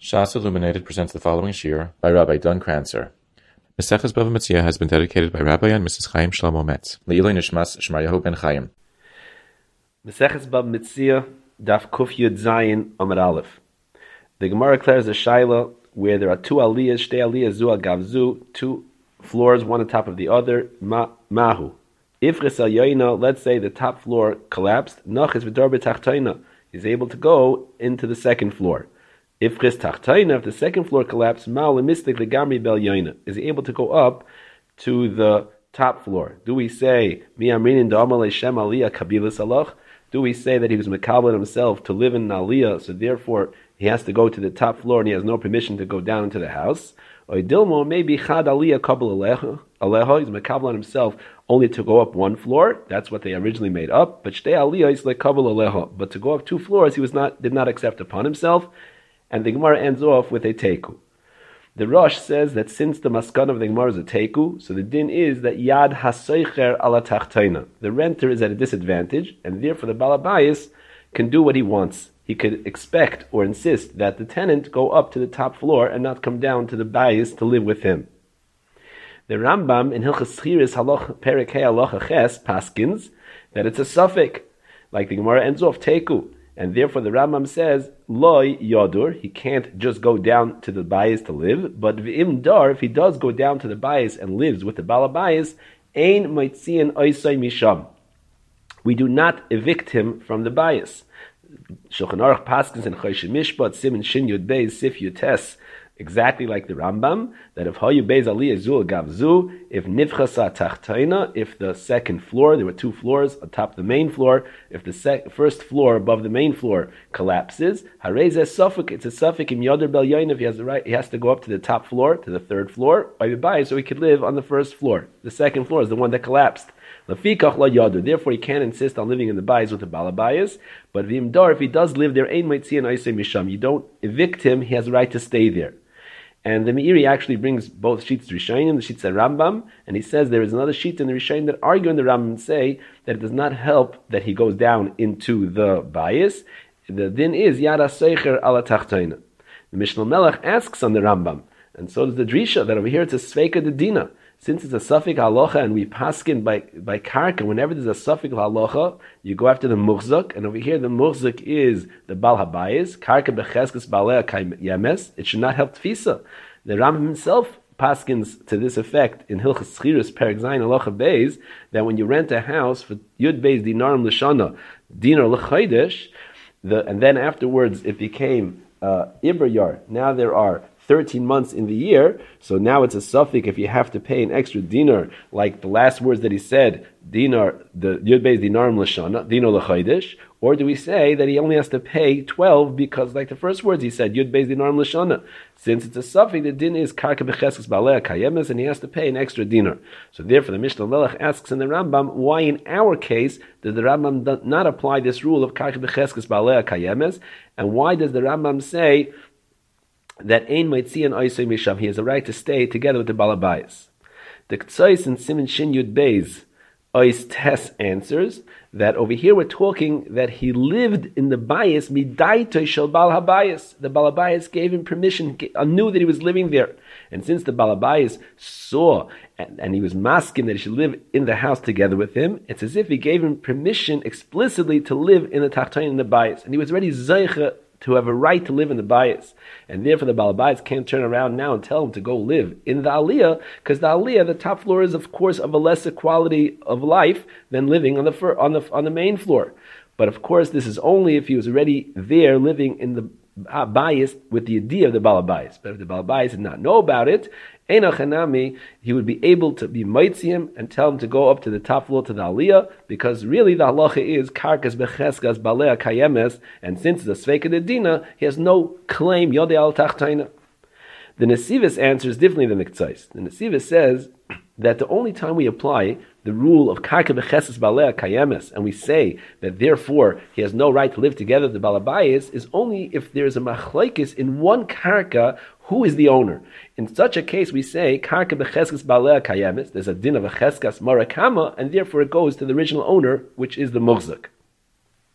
Shas Illuminated presents the following shir by Rabbi Don Kranzer. Maseches Bava Metzia has been dedicated by Rabbi and Mrs. Chaim Shlomo Metz. Le'iloi Nishmas Shmaryahu ben Chaim. Maseches Bava Metzia, Daf Kuf Yud Zayin Amud Aleph. The Gemara declares a shaila where there are two aliyahs, shtei aliyahs zu al gavzu, two floors, one on top of the other. Mahu. If let's say the top floor collapsed, Nachis v'dor b'tachtoina, he's able to go into the second floor. If the second floor collapsed, is he able to go up to the top floor? Do we say do we say that he was mekabel himself to live in Aliyah, so therefore he has to go to the top floor and he has no permission to go down into the house? Or maybe chad Aliyah kabel aleha, he's mekabel on himself only to go up one floor. That's what they originally made up. But shtei Aliyah is like kabel aleha. But to go up two floors, he did not accept upon himself. And the Gemara ends off with a teku. The Rosh says that since the maskan of the Gemara is a teku, so the din is that yad hasoicher ala tachtaina. The renter is at a disadvantage, and therefore the balabayis can do what he wants. He could expect or insist that the tenant go up to the top floor and not come down to the bayis to live with him. The Rambam in Hilchas Schiris Halacha Perek Hey Halacha Ches paskins that it's a suffix, like the Gemara ends off teku. And therefore the Rambam says, Loi Yodur, he can't just go down to the bayis to live, but V'im Dar, if he does go down to the bayis and lives with the balabayis, Ein Maitzian Oisai Misham. We do not evict him from the bayis. Shulchan Aruch Paskins and Choshen Mishpat, Siman Shin Yud Beis, Sif Yutes, exactly like the Rambam, that if Hayu Beis Aliyah Zul Gavzu, if Nivchasa Tachtaina, if the second floor, there were two floors atop the main floor, if the first floor above the main floor collapses, Harezeh Suffolk, it's a Suffolk Im Yoder Bel Yoinav, he has the right, he has to go up to the top floor, to the third floor, so he could live on the first floor. The second floor is the one that collapsed. Lafikach la Yoder, therefore he can't insist on living in the bayis with the balabayas, but Vimdar, if he does live there, Ein Maitzian Oisei Misham, you don't evict him, he has the right to stay there. And the Meiri actually brings both sheets Rishonim, the sheets at Rambam, and he says there is another sheet in the Rishonim that argue in the Rambam and say that it does not help that he goes down into the bayis. The din is Yada Seicher ala Tachtaina. The Mishnah Melech asks on the Rambam, and so does the Drisha, that over here it's a Sveika de Dina. Since it's a suffix halacha and we paskin by karka, whenever there's a suffix halacha, you go after the muhzak, and over here the muhzak is the bal habayis, karka becheskes balea yemes, it should not help tfisa. The Rambam himself paskins to this effect in Hilchas Schiris Perek Zayin Halacha Beis, that when you rent a house for Yud Beis Dinarim L'shana, Dinar L'chaydesh, and then afterwards it became Ibr Yar, now there are 13 months in the year, so now it's a suffix if you have to pay an extra dinar, like the last words that he said, dinar, the Yud Beis Dinarim L'shana, dinar L'chaydesh, or do we say that he only has to pay 12 because, like the first words he said, Yud Beis Dinarim L'shana, since it's a suffix, the din is karka b'cheskes balea kayemes, and he has to pay an extra dinar. So therefore the Mishnah Melech asks in the Rambam, why in our case does the Rambam not apply this rule of karka b'cheskes balea kayemes, and why does the Rambam say that Ein Maitzian Oisei Misham, he has a right to stay together with the balabayis? The K'tzais in Siman Shin Yud Beis Ois Tes answers that over here we're talking that he lived in the bayis midaitoi shel bal habayis. The balabayis gave him permission, knew that he was living there, and since the balabayis saw and he was masking that he should live in the house together with him, it's as if he gave him permission explicitly to live in the tachtain in the bayis, and he was already zeicha to have a right to live in the bayis, and therefore the balabayis can't turn around now and tell him to go live in the aliyah, because the aliyah, the top floor, is of course of a lesser quality of life than living on the main floor. But of course, this is only if he was already there living in the bayis with the idea of the balabayis. But if the balabayis did not know about it, Einachanami, he would be able to be mitziim and tell him to go up to the top floor to the aliyah, because really the halacha is karkas becheskas balea kayemes, and since it's a sveika de dina, he has no claim yodei al tachtaina. The Nesivus answers differently than the K'tzais. The Nesivus says that the only time we apply the rule of karka b'cheses balea kayemes, and we say that therefore he has no right to live together with the balabayis, is only if there is a machlokes in one karka who is the owner. In such a case, we say karka b'cheskes balea kayemes. There's a din of a cheskas marakama, and therefore it goes to the original owner, which is the muhzak.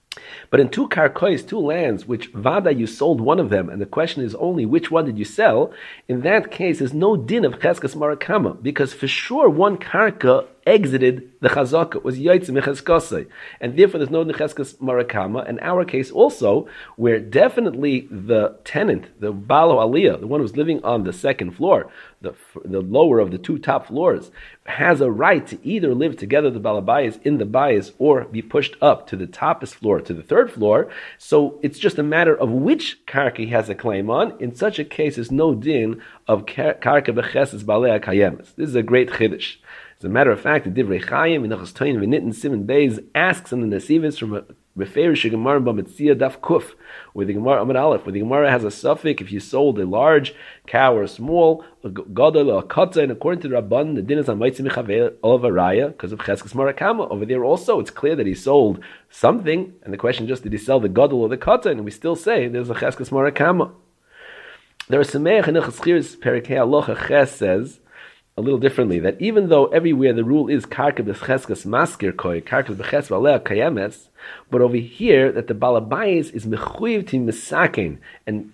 But in two karkois, two lands, which vada you sold one of them, and the question is only which one did you sell, in that case there's no din of cheskes marakama, because for sure one karka exited the chazaka, was yaitz mecheskasei, and therefore there's no necheskes marakama. In our case also, where definitely the tenant, the balo aliyah, the one who's living on the second floor, the lower of the two top floors, has a right to either live together the balabayas in the bayas or be pushed up to the toppest floor, to the third floor. So it's just a matter of which karka he has a claim on. In such a case, there's no din of karka becheses balei kayemes. This is a great chiddush. As a matter of fact, the Divrei Chaim in Nachas Toin V'Nitten Simon Beis asks in the Nesivis from Beferish Gemara B'Metzia Daf Kuf, where the Gemara Amud Aleph, where the Gemara has a suffix if you sold a large cow or a small, a gadol or a kata, and according to the Rabban, the din is on Maitzim Mechavel of Araya because of Cheskes Marakama. Over there also, it's clear that he sold something, and the question just did he sell the gadol or the kata, and we still say there's a Cheskes Marakama. There are Sameach in Nachas Chiris Perikei Alocha Ches says a little differently, that even though everywhere the rule is karka b'cheskas maskir koi, karka b'ches v'alea kayemes, but over here that the balabayis is mechuyev to misaken and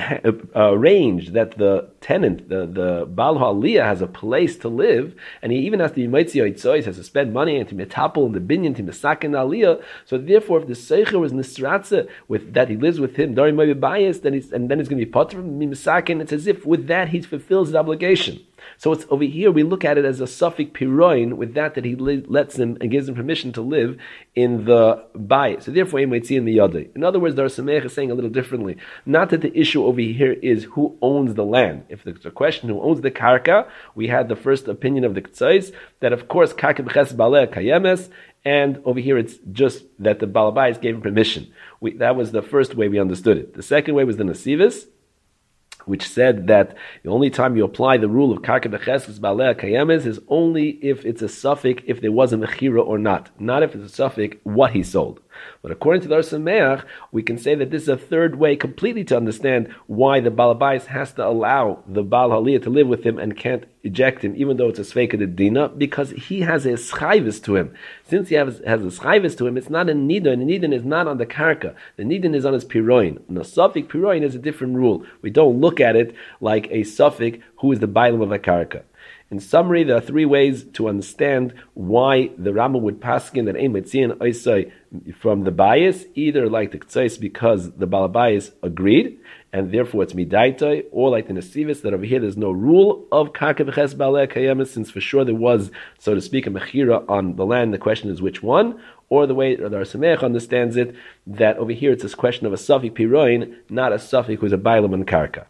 arrange that the tenant, the bal ha'aliyah, has a place to live, and he even has to be mitzi oitzois, has to spend money and to metapel in the binyan to misaken aliyah. So therefore, if the seicher was nisratze with that he lives with him during maybe bias, then he's going to be potter from misaken. It's as if with that he fulfills his obligation. So it's over here we look at it as a suffix piroin with that he lets him and gives him permission to live in the bayis. So therefore, he might see in the yadai. In other words, the Rasamech is saying a little differently. Not that the issue over here is who owns the land. If there's a question who owns the karka, we had the first opinion of the K'tzais that of course karka b'ches balei kayemes, and over here it's just that the balabais gave him permission. That was the first way we understood it. The second way was the Nesivis, which said that the only time you apply the rule of karka b'cheskes balei kayemes is only if it's a suffix, if there was a mechira or not if it's a suffix what he sold. But according to the Or Sameach, we can say that this is a third way completely to understand why the balabais has to allow the bal haliyah to live with him and can't eject him, even though it's a sveika de dina, because he has a schayvis to him. Since he has a schayvis to him, it's not a nidon. The nidon is not on the karka. The nidon is on his piroin. And the suffix piroin is a different rule. We don't look at it like a suffix who is the bailam of a karka. In summary, there are three ways to understand why the Rambam would paskin that ein metzion oisai from the bias, either like the K'tzais because the Balabayas agreed, and therefore it's midaitai, or like the Nesivis that over here there's no rule of karka b'ches balei kayemes, since for sure there was, so to speak, a mechira on the land. The question is which one, or the way the Or Sameach understands it, that over here it's this question of a suffix piroin, not a suffix who's a bailam and karka.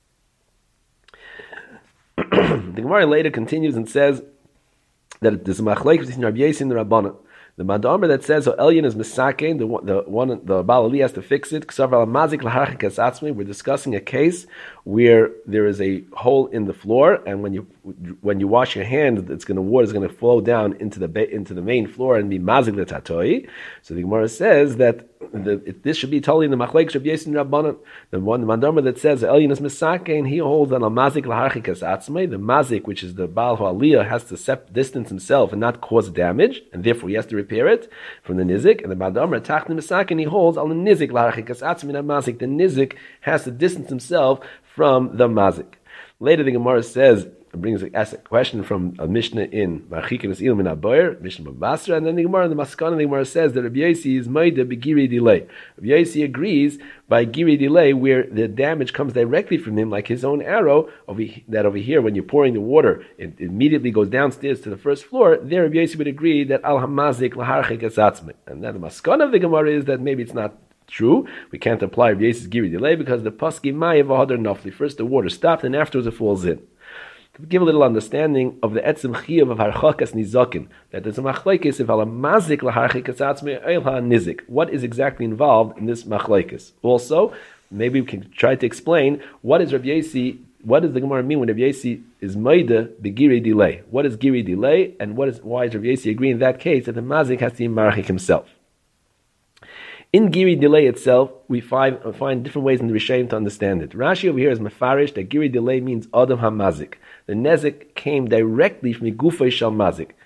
The Gemara later continues and says that there's a machlokes between Rabbi Yossi and the Rabbanan. The Madamar that says Elyon is misakein, the Baal Ali has to fix it. We're discussing a case where there is a hole in the floor, and when you wash your hand, water is going to flow down into the main floor and be mazik l'tatoi. So the Gemara says that this should be totally in the machlokes of Yossi and Rabbanan. The Madamar that says Elyon is misakein, he holds on a mazik l'harchikas atzmei. The mazik, which is the Baal Aliyah, has to distance himself and not cause damage, and therefore he has to repair it from the nizik. And the Madamar tachni misakein, he holds on the nizik l'harchikas atzmei, not mazik. The nizik has to distance himself from the mazik. Later the Gemara asks a question from a Mishnah in Marchikin Ilim in Aboyer, Mishnah Basra, and then the Gemara says that Rabbi Yossi is Maida begiri delay. Rabbi Yossi agrees by giri delay where the damage comes directly from him, like his own arrow, over here when you're pouring the water, it immediately goes downstairs to the first floor. There Rabbi Yossi would agree that al hamazik laharchik asatzme. And then the maskana of the Gemara is that maybe it's not true. We can't apply Rabbi Yossi's giri delay because the paski mayev v'hadar nafli. First the water stopped and afterwards it falls in. To give a little understanding of the etzem chiyuv of harchakas nizakin, that there's a machlokes if ala mazik laharchikas atzmei eilha nizik. What is exactly involved in this machlokes? Also, maybe we can try to explain what does the Gemara mean when Rabbi Yossi is maida begiri delay? What is giri delay, and why is Rabbi Yossi agree in that case that the mazik has to be marchik himself? In giri delay itself, we find different ways in the Rishonim to understand it. Rashi over here is mefarish that giri delay means adam hamazik. The nezik came directly from the gufay shal mazik.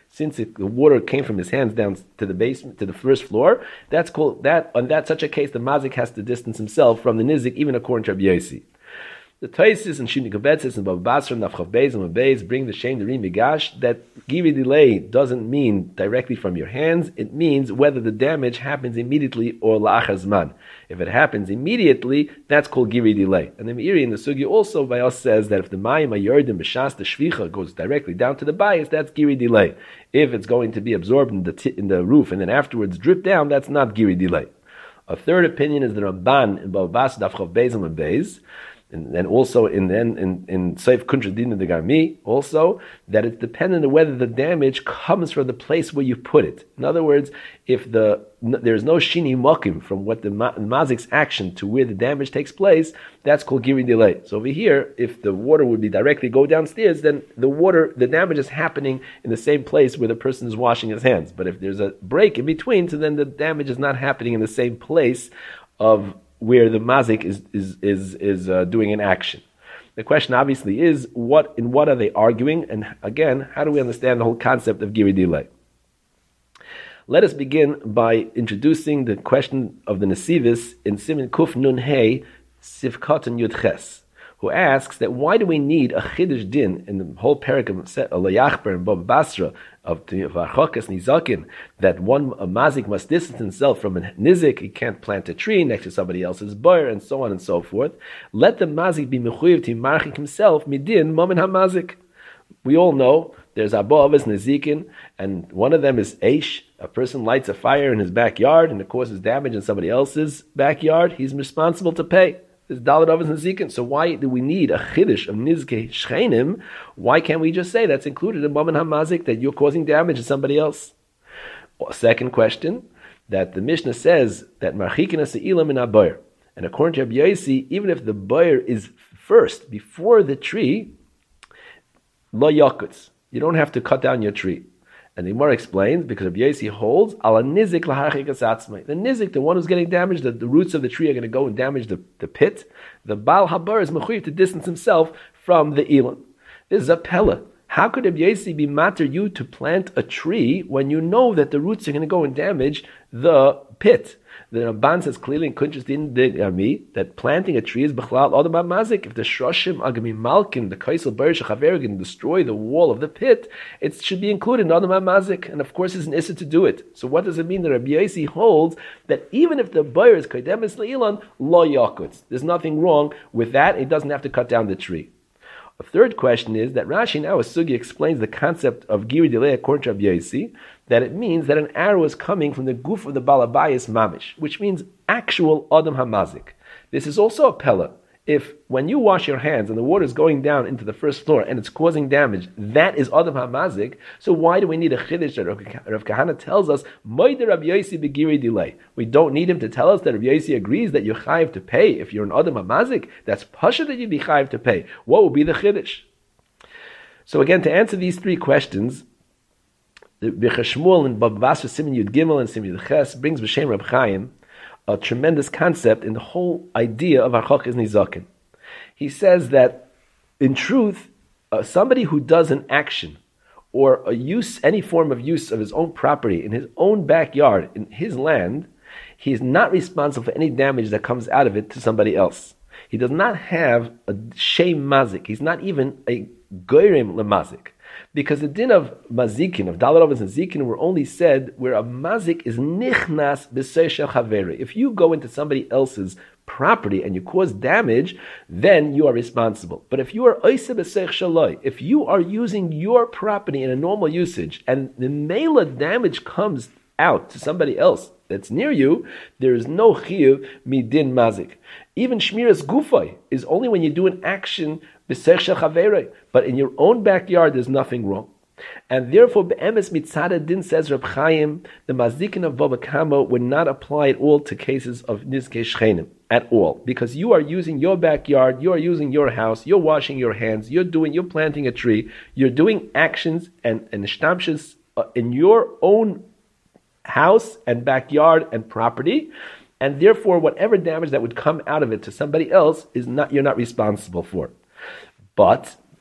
since the water came from his hands down to the basement, to the first floor, that's called that. On that such a case, the mazik has to distance himself from the nizik, even according to Rabbi Yossi. The Taisis and Shini Kabetzis and Bava Basra and Nafchav Beis and Beis bring the shame, the Rim Migash, that Giri delay doesn't mean directly from your hands. It means whether the damage happens immediately or la'achar zman. If it happens immediately, that's called Giri delay. And the Meiri in the Sugi also by us says that if the Mayim Ayardim B'shas the Shvicha goes directly down to the bias, that's Giri delay. If it's going to be absorbed in the roof and then afterwards drip down, that's not Giri delay. A third opinion is the Ramban in Bava Basra Nafchav Beis and Beis. And also in Seif Kuntra Din de Garmi, also that it's dependent on whether the damage comes from the place where you put it. In other words, if there's no shini mokim from what the mazik's action to where the damage takes place, that's called giri delay. So over here, if the water would be directly go downstairs, then the damage is happening in the same place where the person is washing his hands. But if there's a break in between, so then the damage is not happening in the same place of where the mazik is doing an action. The question obviously is, in what are they arguing? And again, how do we understand the whole concept of giri delay? Let us begin by introducing the question of the Nesivis in Siman Kuf Nun Hey Sivkot and Yud Ches, who asks that why do we need a Chiddush Din in the whole parak of Layachber and Bava Basra of Varchokas Nizakin, that a mazik must distance himself from a nizik, he can't plant a tree next to somebody else's bar, and so on and so forth. Let the mazik be mechuyev to marchik himself midin momen hamazik. We all know there's Abba Avos Nizikin, and one of them is Eish. A person lights a fire in his backyard and it causes damage in somebody else's backyard, he's responsible to pay. There's Dalet Avos Nizikin. So why do we need a Chiddush of Nizkei Shchenim? Why can't we just say that's included in Momen HaMazik, that you're causing damage to somebody else? Second question, that the Mishnah says that Marchikin Se'ilam in Abayr. And according to Rabbi Yossi, even if the Bayr is first, before the tree, Lo Yakutz. You don't have to cut down your tree. And the Gemara explains, because Rabbi Yossi holds, Ala Nizik Laharchikas Atzmai. The Nizik, the one who's getting damaged, the roots of the tree are going to go and damage the pit. The Baal Habar is mechuyev to distance himself from the Elam. This is a Pella. How could Rabbi Yossi be matter you to plant a tree when you know that the roots are going to go and damage the pit? The Ramban says clearly in Kuntres Din Degami that planting a tree is b'chlal odom mazik. If the shroshim agami malkin, the kaisel berish chaver, can destroy the wall of the pit, it should be included in odom mazik. And of course, it's an issa to do it. So what does it mean that Rabbi Yossi holds that even if the buyer is kaidemis le'ilan lo yakutz, there's nothing wrong with that. It doesn't have to cut down the tree. A third question is that Rashi now, as Sugi explains the concept of giri delay according to Rabbi Yossi, that it means that an arrow is coming from the goof of the balabayas mamish, which means actual adam hamazik. This is also a pella. If when you wash your hands and the water is going down into the first floor and it's causing damage, that is adam hamazik. So why do we need a chiddush that Rav Kahana tells us moide Rabbi Yossi begiri delay? We don't need him to tell us that Rabbi Yossi agrees that you're chayiv to pay if you're an adam hamazik. That's pasha that you'd be chayiv to pay. What would be the chiddush? So again, to answer these three questions, the Shmuel and Bava Basra Siman Yud Gimel and Siman Yud Ches brings b'shem Reb Chaim a tremendous concept in the whole idea of Harchokes Nizakin. He says that, in truth, somebody who does an action or any form of use of his own property in his own backyard, in his land, he is not responsible for any damage that comes out of it to somebody else. He does not have a shem mazik. He's not even a goyrim lemazik. Because the din of mazikin, of dalar avos and zikin, were only said where a mazik is nichnas b'seishel chaveri. If you go into somebody else's property and you cause damage, then you are responsible. But if you are oiseh b'seich shaloi, if you are using your property in a normal usage and the mela damage comes out to somebody else that's near you, there is no chiyuv midin mazik. Even shmiras gufay is only when you do an action but in your own backyard, there's nothing wrong. And therefore, be'emes mitzad din, says Reb Chaim, the mazikin of Bava Kama would not apply at all to cases of nizkei shchenim, at all. Because you are using your backyard, you are using your house, you're washing your hands, you're planting a tree, you're doing actions and shtamshas in your own house and backyard and property, and therefore whatever damage that would come out of it to somebody else you're not responsible for. But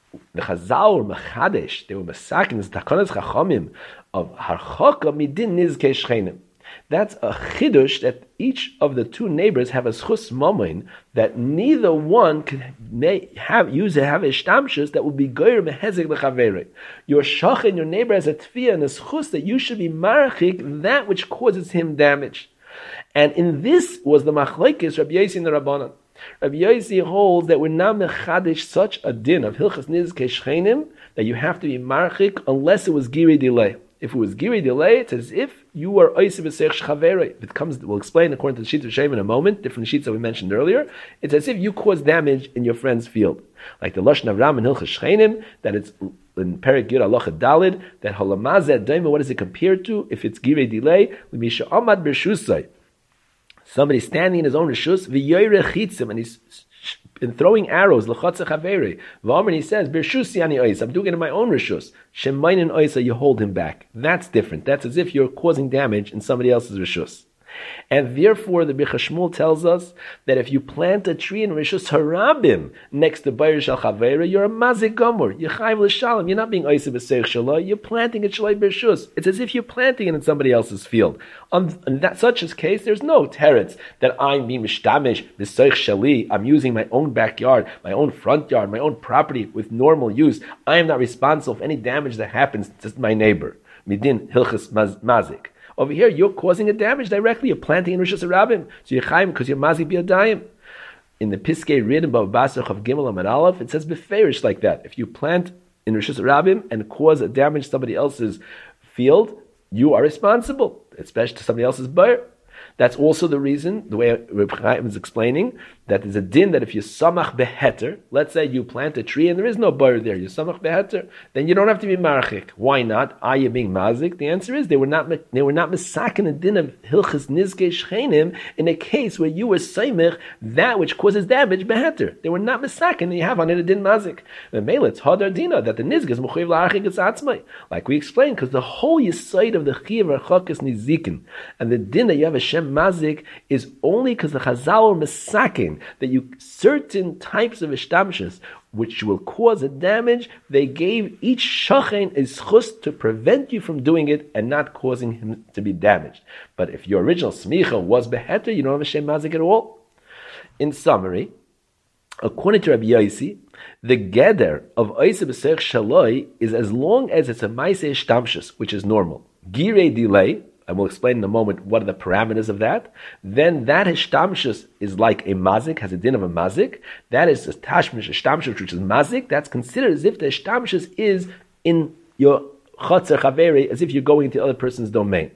the Chazal were Mechadesh, they were Masakin, is Takanas Chachamim of Harchaka Midin Nizkei Shchenim. That's a chidush that each of the two neighbors have a schus mamoin that neither one can have a shtamshus that will be goyer mehezek lechaveri. Your shachin, your neighbor, has a tefiyah and a schus that you should be marachik that which causes him damage. And in this was the machlekes Rabbi Yosi and the Rabbanan. Rabbi Yosi holds that we're not mechadish such a din of hilchas nizkei shchenim that you have to be marachik unless it was giri delay. If it was giri delay, it's as if you were oisiv b'seich shchaveri. If it comes, we'll explain according to the sheet of Shem in a moment, different sheets that we mentioned earlier. It's as if you caused damage in your friend's field. Like the Lashon Avram in Hilchas Shchenim, that it's in Perek Yud Halacha Dalid, that Halamazeh Daima, what is it compared to? If it's giri delay, l'misha amad b'rshusay. Somebody standing in his own reshus, v'yoyre chitzim, and he's throwing arrows, l'chotze chaveri. V'omer, he says, b'rshusi ani ois, I'm doing it in my own reshus. Shemainin oisa, you hold him back. That's different. That's as if you're causing damage in somebody else's reshus. And therefore, the Birchas Shmuel tells us that if you plant a tree in Rishus Harabim next to Bayer Shal Chavera, you're a mazik gomor. You're chayv l'shalom. You're not being oisiv b'seich shaloi. You're planting it shaloi b'rishus. It's as if you're planting it in somebody else's field. In that such a case, there's no teretz that I'm being mishtamish b'seich shali. I'm using my own backyard, my own front yard, my own property with normal use. I am not responsible for any damage that happens to my neighbor. Midin hilchas mazik. Over here, you're causing a damage directly. You're planting in Rishus Harabim. So you're chayim because you're mazik b'yadayim. In the Piskei Rid of Basach of Gimel Amad Aleph, it says beferish like that. If you plant in Rishus Harabim and cause a damage to somebody else's field, you are responsible, especially to somebody else's bar. That's also the reason, the way Reb Chaim is explaining, that there's a din that if you samach beheter, let's say you plant a tree and there is no bar there, you samach beheter, then you don't have to be marachik. Why not? Are you being mazik? The answer is they were not misakin a din of hilchas nizkei shchenim in a case where you were saimich that which causes damage beheter. They were not misakin, and you have on it a din mazik. The mele it's hadar dina that the nizk is mechuyev la'archik es atzmai, like we explained, because the whole yisoid of the chiyuv archak is nizikin, and the din that you have a shem mazik is only because the Chazal are misakin that you certain types of ishtamshus which will cause a damage. They gave each shachen a schus to prevent you from doing it and not causing him to be damaged. But if your original smicha was beheter, you don't have a shem mazik at all. In summary, according to Rabbi Yosi, the geder of oisa b'seich shaloi is as long as it's a maise ishtamshus, which is normal. Girei delay, and we'll explain in a moment what are the parameters of that, then that hishtamshus is like a mazik, has a din of a mazik. That is a tashmish hishtamshus, which is mazik. That's considered as if the hishtamshus is in your chotzer chaveri, as if you're going into the other person's domain.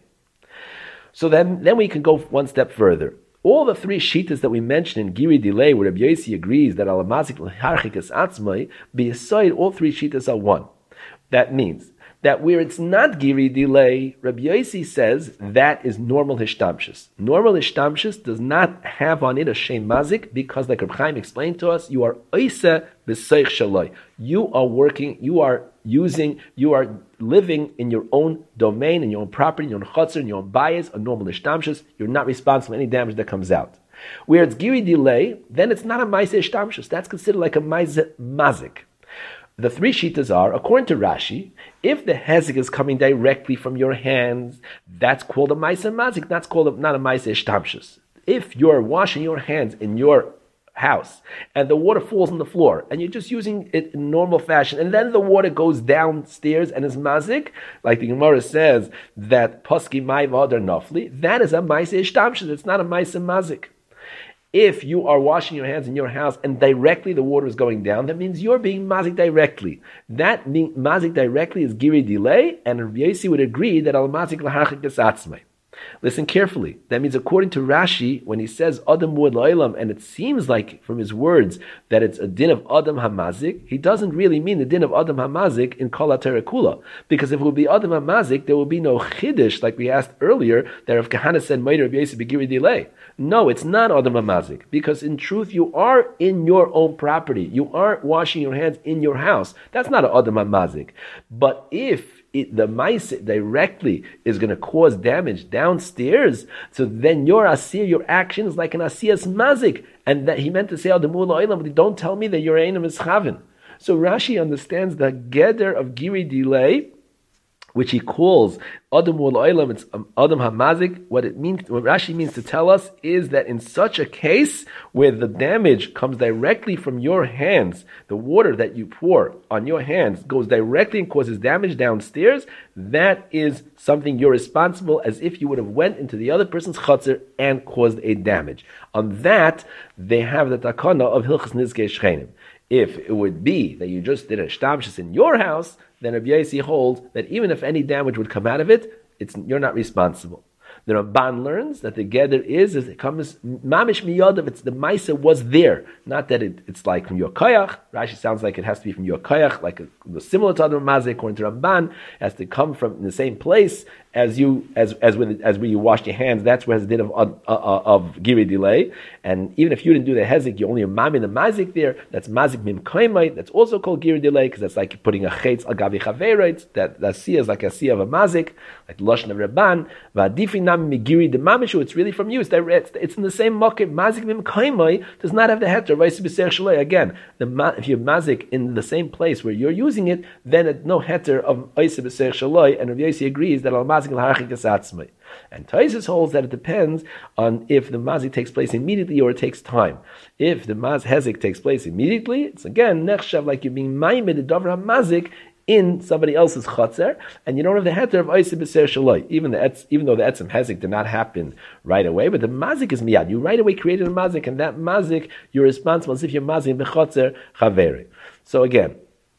So then we can go one step further. All the three shitas that we mentioned in Giri delay, where Rabbi Yosi agrees that al mazik l'harchik es atzmai, b'yesod, all three shitas are one. That means that where it's not giri delay, Rabbi Yosi says that is normal hishtamshus. Normal hishtamshus does not have on it a shem mazik because, like Reb Chaim explained to us, you are oisa b'seich shaloi. You are working, you are living in your own domain, in your own property, in your own chutzner, in your own bias, a normal hishtamshus. You're not responsible for any damage that comes out. Where it's giri delay, then it's not a maise hishtamshus. That's considered like a maise mazik. The three shitas are, according to Rashi, if the hezek is coming directly from your hands, that's called a ma'aseh mazik. That's called not a ma'aseh shtamshus. If you're washing your hands in your house and the water falls on the floor and you're just using it in normal fashion, and then the water goes downstairs and is mazik, like the Gemara says that poski mai v'adar nafli, that is a ma'aseh shtamshus. It's not a ma'aseh mazik. If you are washing your hands in your house and directly the water is going down, that means you're being mazik directly. That being mazik directly is giri delay, and Rabbi Yosi would agree that al mazik l'harchik es atzmai. Listen carefully. That means according to Rashi, when he says Adam Muad La'ilam, and it seems like from his words that it's a din of Adam HaMazik, he doesn't really mean the din of Adam HaMazik in Kol HaTorah Kula. Because if it would be Adam HaMazik, there will be no Chiddush, like we asked earlier, that if Kahana said, Meider Rabbi Yosi Begiri delay. No, it's not Adam HaMazik. Because in truth, you are in your own property. You aren't washing your hands in your house. That's not an Adam HaMazik. But if the mice directly is going to cause damage downstairs, so then your asir, your action is like an asiyas mazik, and that he meant to say al demul la'ilam, but don't tell me that your einim is chavin. So Rashi understands the geder of giri delay, which he calls Adam Wal Olam, it's Adam Hamazik. What Rashi means to tell us is that in such a case where the damage comes directly from your hands, the water that you pour on your hands goes directly and causes damage downstairs, that is something you're responsible as if you would have went into the other person's chutzner and caused a damage. On that, they have the takana of Hilchas Nizkei Shchenim. If it would be that you just did a shtamshus in your house, then Rabbi Yossi holds that even if any damage would come out of it, you're not responsible. The Ramban learns that the geder is it comes mamish miyadav. It's the ma'isa was there, not that it's like from your koyach. Rashi sounds like it has to be from your koyach, like similar to other mazik. According to Ramban, it has to come from the same place as where you washed your hands. That's where has the din of giri delay. And even if you didn't do the hezek, you only a mami the mazik there. That's mazik mim kaimait. That's also called giri delay because that's like putting a chetz agavi chaverit. That siyah is like a siyah of a mazik, like the lashon of Rabban. Va'adifi nami migiri de mamishu. It's really from you. It's in the same makim. Mazik mim kaimai does not have the heter. Again, if you have mazik in the same place where you're using it, then it's no heter of oisa b'seich shaloi. And Rav Yossi agrees that al mazik l'harchik. And Taisus holds that it depends on if the mazik takes place immediately or it takes time. If the hezek takes place immediately, it's again nechshav like you're being maimed the davar mazik in somebody else's chotzer, and you don't have the heter of oiseh b'seir shaloi. Even though the etzem hezek did not happen right away, but the mazik is miyad. You right away created a mazik, and that mazik you're responsible as if you're mazik b'chotzer chaveri. So again,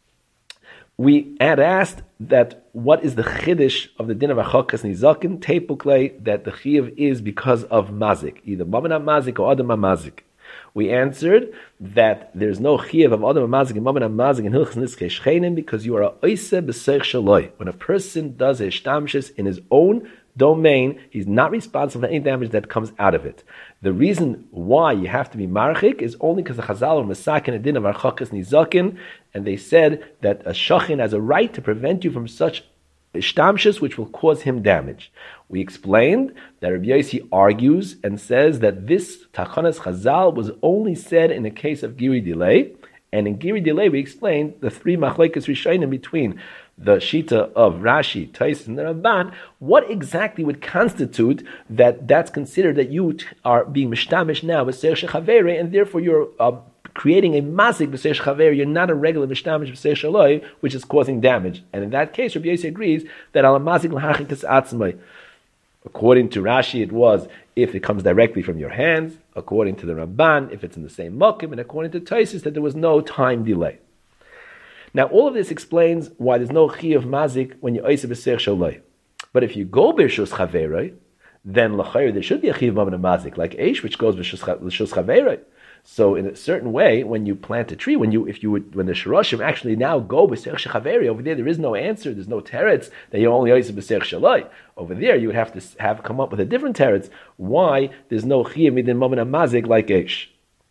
we had asked that what is the chiddush of the din of achokas nizakin tepuklei, that the chiyuv is because of mazik, either mamana mazik or adam mazik. We answered that there's no chiyuv of adam mazik and mamana mazik in hilchos nizkei shchenim because you are a oiseh b'seich shaloi. When a person does a shtamshus in his own domain, he's not responsible for any damage that comes out of it. The reason why you have to be marchik is only because the Chazal are masakin a din of archakas nizakin, and they said that a shachin has a right to prevent you from such shtamshus which will cause him damage. We explained that Rabbi Yossi argues and says that this tachanas Chazal was only said in a case of giri delay, and in giri delay we explained the three machlekes rishonim between the Shita of Rashi, Tais, and the Ramban, what exactly would constitute that's considered that you are being mishtamish now with Seir Shechavere, and therefore you're creating a mazik b'seir Shechavere, you're not a regular mishtamish b'seir Shaloi, which is causing damage. And in that case, Rabbi Yossi agrees that al mazik l'harchikas atzmai. According to Rashi, it was if it comes directly from your hands. According to the Ramban, if it's in the same mokim, and according to Taisus, that there was no time delay. Now, all of this explains why there's no chi of mazik when you oiseh b'seich shaloi. But if you go b'shus chaveroi, then l'chayr there should be a chi of mazik, like eish, which goes b'shus chaveroi. So, in a certain way, when you plant a tree, when the shirashim actually now go b'seich chaveroi, over there is no answer, there's no teretz that you only oiseh b'seich shaloi. Over there, you would have to come up with a different teretz. Why there's no chi of midin mazik like eish?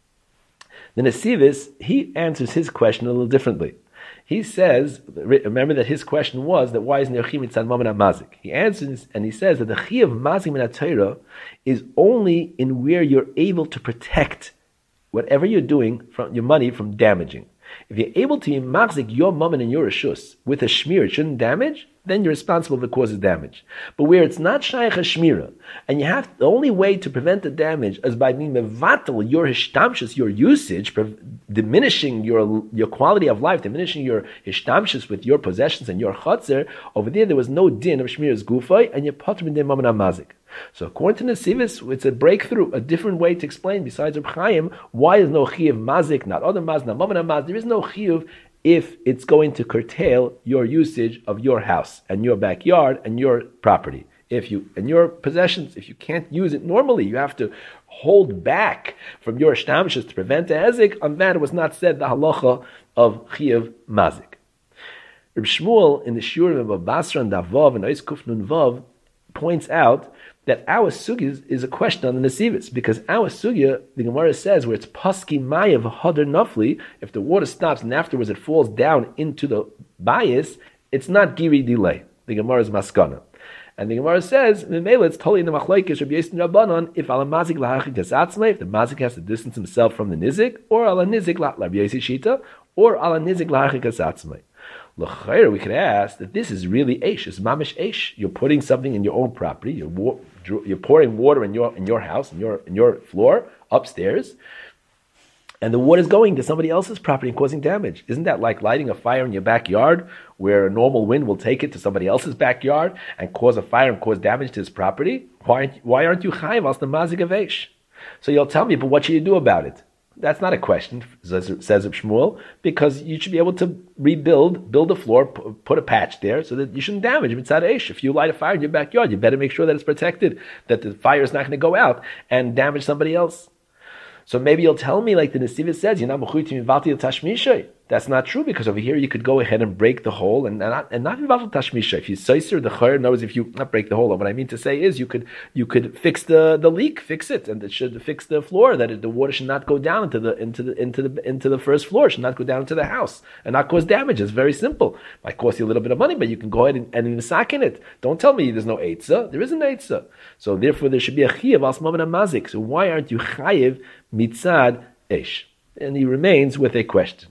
The Nesivis, he answers his question a little differently. He says, remember that his question was that why isn't there chi mitzad mammon mazik? He answers and he says that the chi of mazik min Torah is only in where you're able to protect whatever you're doing from your money from damaging. If you're able to mazik your mammon and your reshus with a shmir, it shouldn't damage, then you're responsible if it causes damage. But where it's not shaykh shmira, and the only way to prevent the damage is by being mevatel your hishtamshus, your usage, diminishing your quality of life, diminishing your hishtamshus with your possessions and your chotzer. Over there was no din of shmira's gufay, and you're patr min din mammon mazik. So according to Nesivis, it's a breakthrough, a different way to explain, besides Reb Chaim, why is no chiyuv mazik, not other mazik, not mammon mazik. There is no chiyuv if it's going to curtail your usage of your house and your backyard and your property. If you and your possessions, if you can't use it normally, you have to hold back from your shtamshus to prevent a hezek. On that, it was not said the halacha of chiyuv mazik. Reb Shmuel in the Shurim of Basra and Davav and Ois Kuf Nun Vav points out that our sugya is a question on the Nesivis, because our sugya, the Gemara says, where it's paski mayav hadar nafli, if the water stops and afterwards it falls down into the bayis, it's not giri delay. The Gemara is maskana. And the Gemara says, it's totally in the machlokes Rabbi Yossi Rabbanon, if ala mazik lahachik atzmei, if the mazik has to distance himself from the nizik, or ala nizik la Rabbi Yossi shita, or ala nizik laharchikas atzmai. L'chayr, we could ask that this is really eish, it's mamish eish. You're putting something in your own property. You're pouring water in your house, in your floor upstairs, and the water is going to somebody else's property and causing damage. Isn't that like lighting a fire in your backyard, where a normal wind will take it to somebody else's backyard and cause a fire and cause damage to his property? Why aren't you chayiv as the mazik of eish? So you'll tell me, but what should you do about it? That's not a question, says Reb Shmuel, because you should be able to build a floor, put a patch there, so that you shouldn't damage mitzad eish. If you light a fire in your backyard, you better make sure that it's protected, that the fire is not going to go out and damage somebody else. So maybe you'll tell me, like the Nesivos says, you're not mechuyev mivalti tashmishay. That's not true, because over here you could go ahead and break the hole and not mivalti tashmishay. If you soiser the chayr, knows if you not break the hole. What I mean to say is you could fix the leak, fix it, and it should fix the floor, that the water should not go down into the first floor, should not go down into the house and not cause damage. It's very simple. Might cost you a little bit of money, but you can go ahead and sack in it. Don't tell me there's no eitzah. There is an eitzah. So therefore there should be a chiyav as mamen mazik. So why aren't you chayiv mitzad eish? And he remains with a question.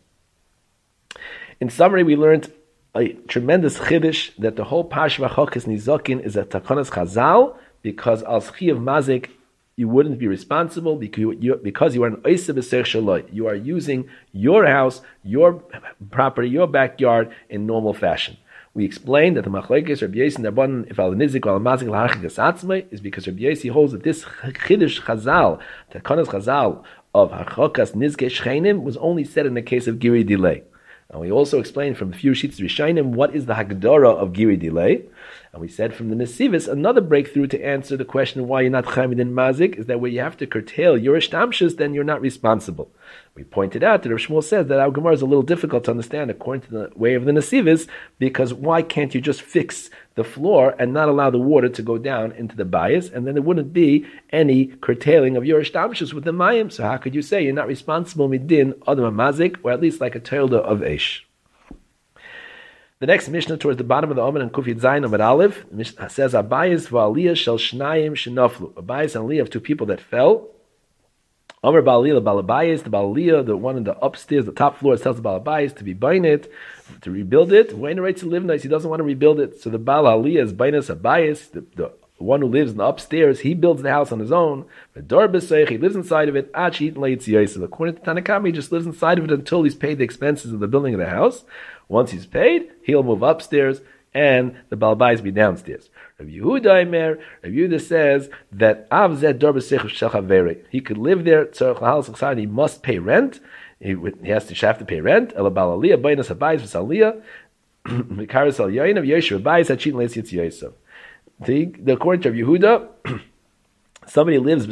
In summary, we learned a tremendous chiddush that the whole Parsha V'Chokas Nizokin is a Takonas Chazal, because as chiyav mazik you wouldn't be responsible because you are an oiseh b'seich shaloi. You are using your house, your property, your backyard in normal fashion. We explained that the machlekes Rabbi Yossi and Rabbanan if al nizik or al mazik l'harchikas atzmai is because Rabbi Yossi holds that this chiddush Chazal, Takonas Chazal of Hachokas Nizkei Shcheinim, was only said in the case of Giri delay. And we also explained from a few sheets of Rishayim what is the Hagdara of Giri delay. And we said from the Nesivos, another breakthrough to answer the question why you're not Chayim in Mazik is that where you have to curtail your Ishtamshus, then you're not responsible. We pointed out that Rav Shmuel says that our Gemara is a little difficult to understand according to the way of the Nesivos, because why can't you just fix the floor and not allow the water to go down into the bias, and then there wouldn't be any curtailing of your Ishtamshus with the Mayim. So how could you say you're not responsible midin Adam Mazik, or at least like a Teilda of Eish? The next Mishnah towards the bottom of the Omen and Kufiyat Zayin Amud Aleph says Abayis v'Aliyah shel shnayim shenaflu. Abayis and Aliyah of two people that fell. Amar Ba'aliyah Balabayis, the Ba'aliyah, the one in the upstairs, the top floor, tells the Balabayis to be buying it, to rebuild it. Wayne writes to live nice, he doesn't want to rebuild it. So the Ba'aliyah is Bainas Abayis, the one who lives in the upstairs, he builds the house on his own. The Dor B'Seich, he lives inside of it. According to Tanakama, he just lives inside of it until he's paid the expenses of the building of the house. Once he's paid, he'll move upstairs, and the Balabais be downstairs. Rabbi Yehuda says that he could live there. He must pay rent. He has to pay rent. According to Rabbi Yehuda, somebody lives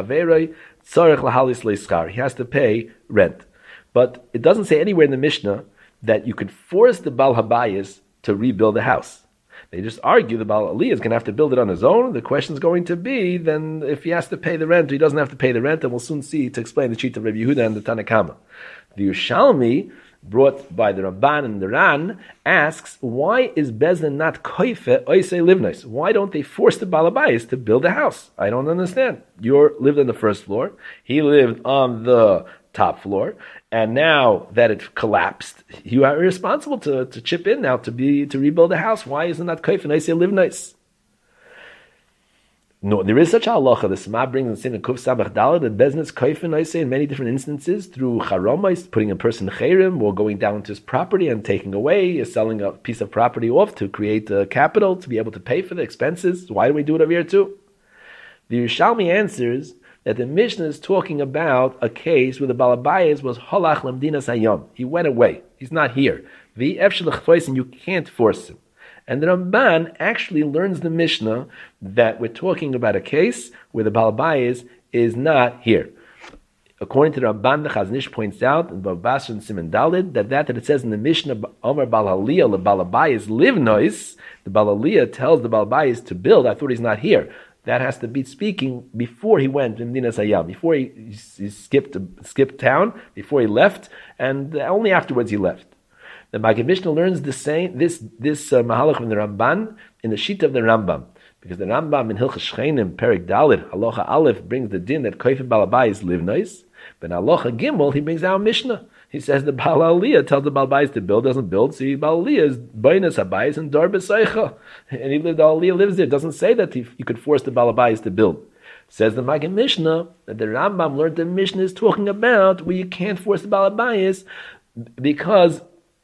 he has to pay rent. But it doesn't say anywhere in the Mishnah that you could force the Baal Habayis to rebuild the house. They just argue the Baal Aliyah is going to have to build it on his own. The question is going to be, then if he has to pay the rent, or he doesn't have to pay the rent, and we'll soon see to explain the sheet of Rabbi Yehuda and the Tanakama. The Yerushalmi, brought by the Ramban and the Ran, asks, why is Bezdin not koife oisei livnos? Why don't they force the Baal Habayis to build a house? I don't understand. You lived on the first floor. He lived on the top floor, and now that it collapsed, you are responsible to chip in now to rebuild the house. Why isn't that koif and I say live nice? No, there is such a halacha. The Sema brings in the Kuf Samach Dalet that business koif and I say in many different instances through charomais, putting a person chayrim or going down to his property and taking away, selling a piece of property off to create a capital to be able to pay for the expenses. Why do we do it over here too? The Yerushalmi answers that the Mishnah is talking about a case where the Balabayas was halach lemdinas hayom. He went away. He's not here. The efshel and you can't force him. And the Ramban actually learns the Mishnah that we're talking about a case where the Balabayas is not here. According to the Ramban, the Chazon Ish points out in Bava Basra and Siman Daled that it says in the Mishnah, Omer Baal Haliyah le Balabayas live nois. The Baal Haliyah tells the Balabayas to build. I thought he's not here. That has to be speaking before he went in Medina Sayyam, before he skipped town, before he left, and only afterwards he left. The Maggid Mishnah learns this mahalach from the Ramban in the sheet of the Rambam, because the Rambam in Hilchos Shcheinim Perek Dalet Halacha Aleph brings the din that koif and balabayis live nice, but in Halacha Gimel he brings our Mishnah He says the Baal Aliyah tells the Baal Bayis to build, doesn't build. See, Baal Aliyah is Bainas Habayis and Dar B'Seicha. And the Aliyah lives there. It doesn't say that you could force the Baal Bayis to build. Says the Maggid Mishnah that the Rambam learned the Mishnah is talking about where you can't force the Baal Bayis because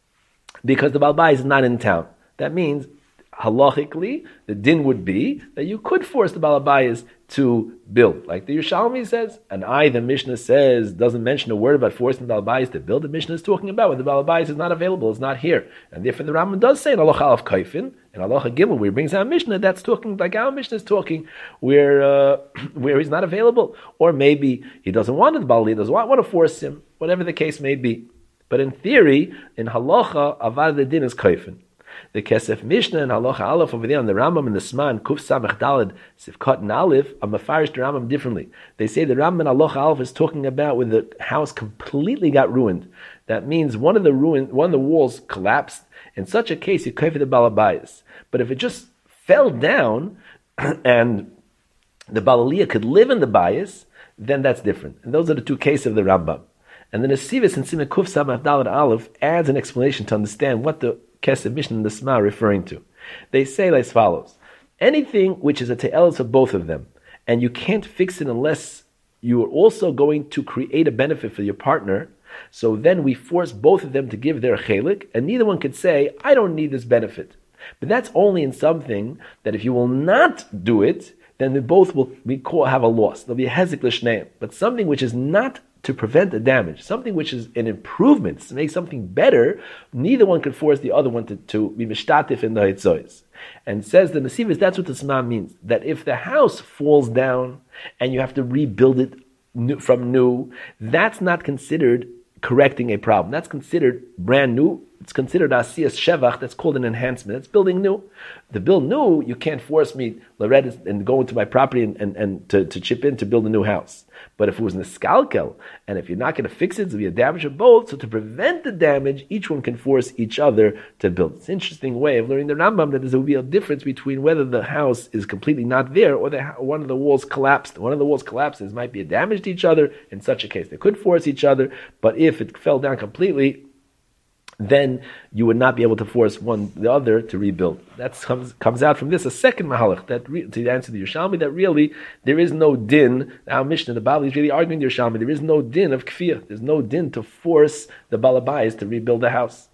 the Baal Bayis is not in town. That means halachically, the din would be that you could force the Baal Bayis to build. Like the Yerushalmi says, and the Mishnah says, doesn't mention a word about forcing the Baal Bayis to build. The Mishnah is talking about when the Baal Bayis is not available, is not here. And therefore the Rambam does say in Halacha Aleph Kaifin, in Halacha Gimel, where he brings out Mishnah, that's talking like our Mishnah is talking, where he's not available. Or maybe he doesn't want the Baal Bayis, doesn't want to force him, whatever the case may be. But in theory, in Halacha, Avad the din is Kaifin. The Kesef Mishnah and Halacha Aleph over there on the Rambam and the Sman, Kuf Samech Daled, Sivkot and Aleph, are mafarish the Rambam differently. They say the Rambam and Halacha Aleph is talking about when the house completely got ruined. That means one of the walls collapsed. In such a case, you kafir the Baal Bayis. But if it just fell down and the Baal Aliyah could live in the Bayis, then that's different. And those are the two cases of the Rambam. And the Nesivis in Simon Kuf Samech Daled Aleph adds an explanation to understand what the Kesef Mishnah and the Sma are referring to. They say as follows: anything which is a te'elis of both of them, and you can't fix it unless you are also going to create a benefit for your partner, so then we force both of them to give their chelik, and neither one could say, I don't need this benefit. But that's only in something that if you will not do it, then they both will have a loss. There'll be a hezek l'shneim. But something which is not to prevent the damage, something which is an improvement, to make something better, neither one could force the other one to be mishtatif in the hitzois. And says the Nesivis, that's what the Sma means, that if the house falls down and you have to rebuild it from new, that's not considered correcting a problem. That's considered brand new. It's considered asiyas shevach. That's called an enhancement. It's building new. To build new, you can't force me Loredes and go into my property and to chip in to build a new house. But if it was neskalkel, and if you're not going to fix it, there'll be a damage of both. So to prevent the damage, each one can force each other to build. It's an interesting way of learning the Rambam that there will be a difference between whether the house is completely not there or one of the walls collapsed. One of the walls collapses might be a damage to each other. In such a case, they could force each other. But if it fell down completely, then you would not be able to force the other to rebuild. That comes out from this, a second mahalach, to answer the Yerushalmi, that really there is no din. Our Mishnah, the Bali is really arguing the Yerushalmi, there is no din of kfiyah. There's no din to force the Baal Bayis to rebuild the house.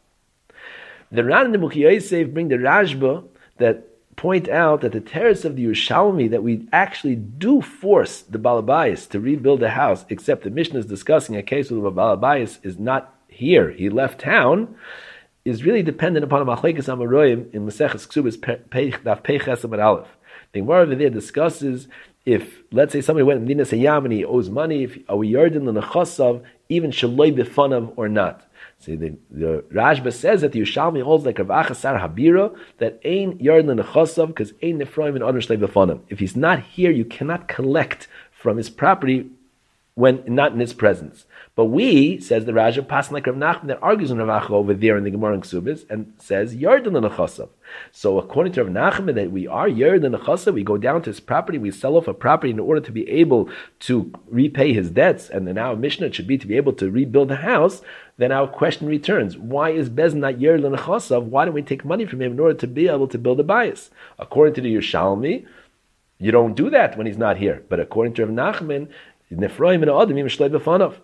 The Ran and the Mukhi Yosef bring the Rashba that point out that the terrace of the Yerushalmi, that we actually do force the Baal Bayis to rebuild the house, except the Mishnah is discussing a case where the Baal Bayis is not here, he left town, is really dependent upon a machlekes amaroyim in Maseches Ksubas Daf Pei Ches Amud Aleph. The Gemara over there discusses if, let's say, somebody went to Medinas Hayam and he owes money, are we yardin l'nechasav, even shaloi b'fanav or not? See, the Rashba says that the Yerushalmi holds like Rav Achasar Habira that ein yardin l'nechasav because ein nefroim and other shaloi b'fanav. If he's not here, you cannot collect from his property when not in his presence. But we, says the Raja, passing like Rav Nachman that argues on Rav Acha over there in the Gemara in Ksubis and says Yarden l'nechasav. So according to Rav Nachman that we are Yarden l'nechasav, we go down to his property, we sell off a property in order to be able to repay his debts, and then our Mishnah should be to be able to rebuild the house. Then our question returns: why is Bez not Yarden l'nechasav? Why don't we take money from him in order to be able to build a bias? According to the Yerushalmi, you don't do that when he's not here. But according to Rav Nachman, Nefroim and Adam Yim Shlei B'fanav.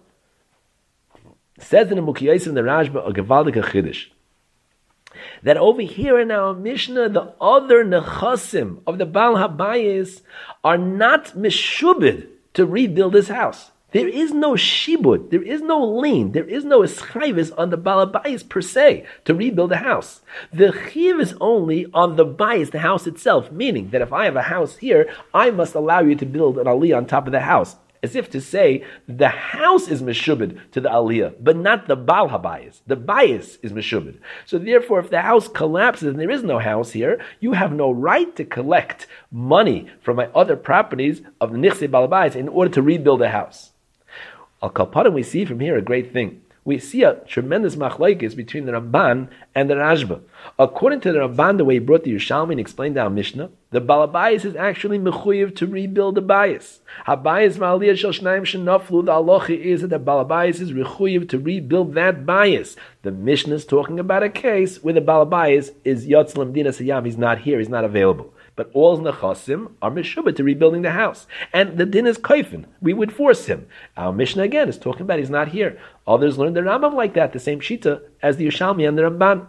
Says in the Mukhi in the Rashba a Gevaldik Chiddush that over here in our Mishnah, the other nechasim of the Baal Habayis are not meshubed to rebuild his house. There is no shibud, there is no lien, there is no eschayvis on the Baal Habayis per se to rebuild a house. The chiv is only on the bayis, the house itself, meaning that if I have a house here, I must allow you to build an aliyah on top of the house. As if to say, the house is meshubed to the aliyah, but not the Baal Habayis. The bayis is meshubed. So therefore, if the house collapses and there is no house here, you have no right to collect money from my other properties of the Nichse Baal Habayis in order to rebuild a house. Al Kalpadim, we see from here a great thing. we see a tremendous machlokes between the Ramban and the Rashba. According to the Ramban, the way he brought the Yerushalmi and explained our Mishnah, the Balabayas is actually mechuyev to rebuild the bayis. Habayis ma'aliyah shel shnayim shenaflu. The halacha is that the Balabayas is mechuyev to rebuild that bayis. The Mishnah is talking about a case where the Balabayas is Yotz Lamdina Sayam. He's not here. He's not available. But all nechasim are meshubah to rebuilding the house, and the din is kaifin. We would force him. Our Mishnah again is talking about he's not here. Others learn the Rambam like that, the same shita as the Yerushalmi and the Ramban.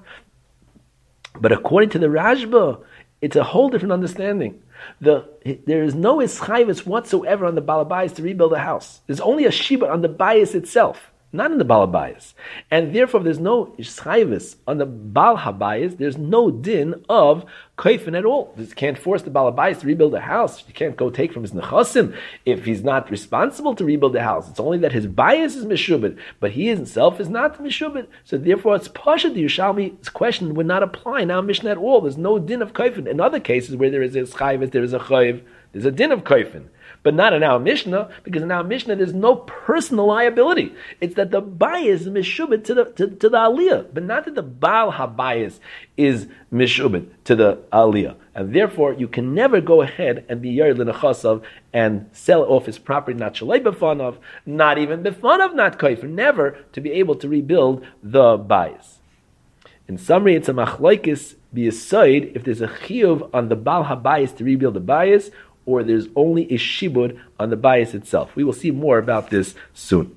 But according to the Rashba, it's a whole different understanding. There is no ischayvus whatsoever on the balabayas to rebuild a house. There's only a shibud on the bayis itself, not in the balabayas. And therefore, there's no ischayvus on the bal habayis. There's no din of kaifin at all. You can't force the balabayas to rebuild a house. You can't go take from his nechasim if he's not responsible to rebuild the house. It's only that his bias is mishubed, but he himself is not mishubed. So therefore, it's pasha. The Yerushalmi's question would not apply in our Mishnah at all. There's no din of kaifin. In other cases where there is a ischayvus, there is a chayv, there's a din of kaifin. But not in our Mishnah, because in our Mishnah there's no personal liability. It's that the bias is mishubit to the aliyah, but not that the Baal habayis is mishubit to the aliyah. And therefore, you can never go ahead and be yared l'nechasav and sell off his property, not shalei b'fanav, not even b'fanav, not kaifir, never to be able to rebuild the bias. In summary, it's a machlokes b'yesod if there's a chiyuv on the Baal habayis to rebuild the bias, or there's only a shibud on the bias itself. We will see more about this soon.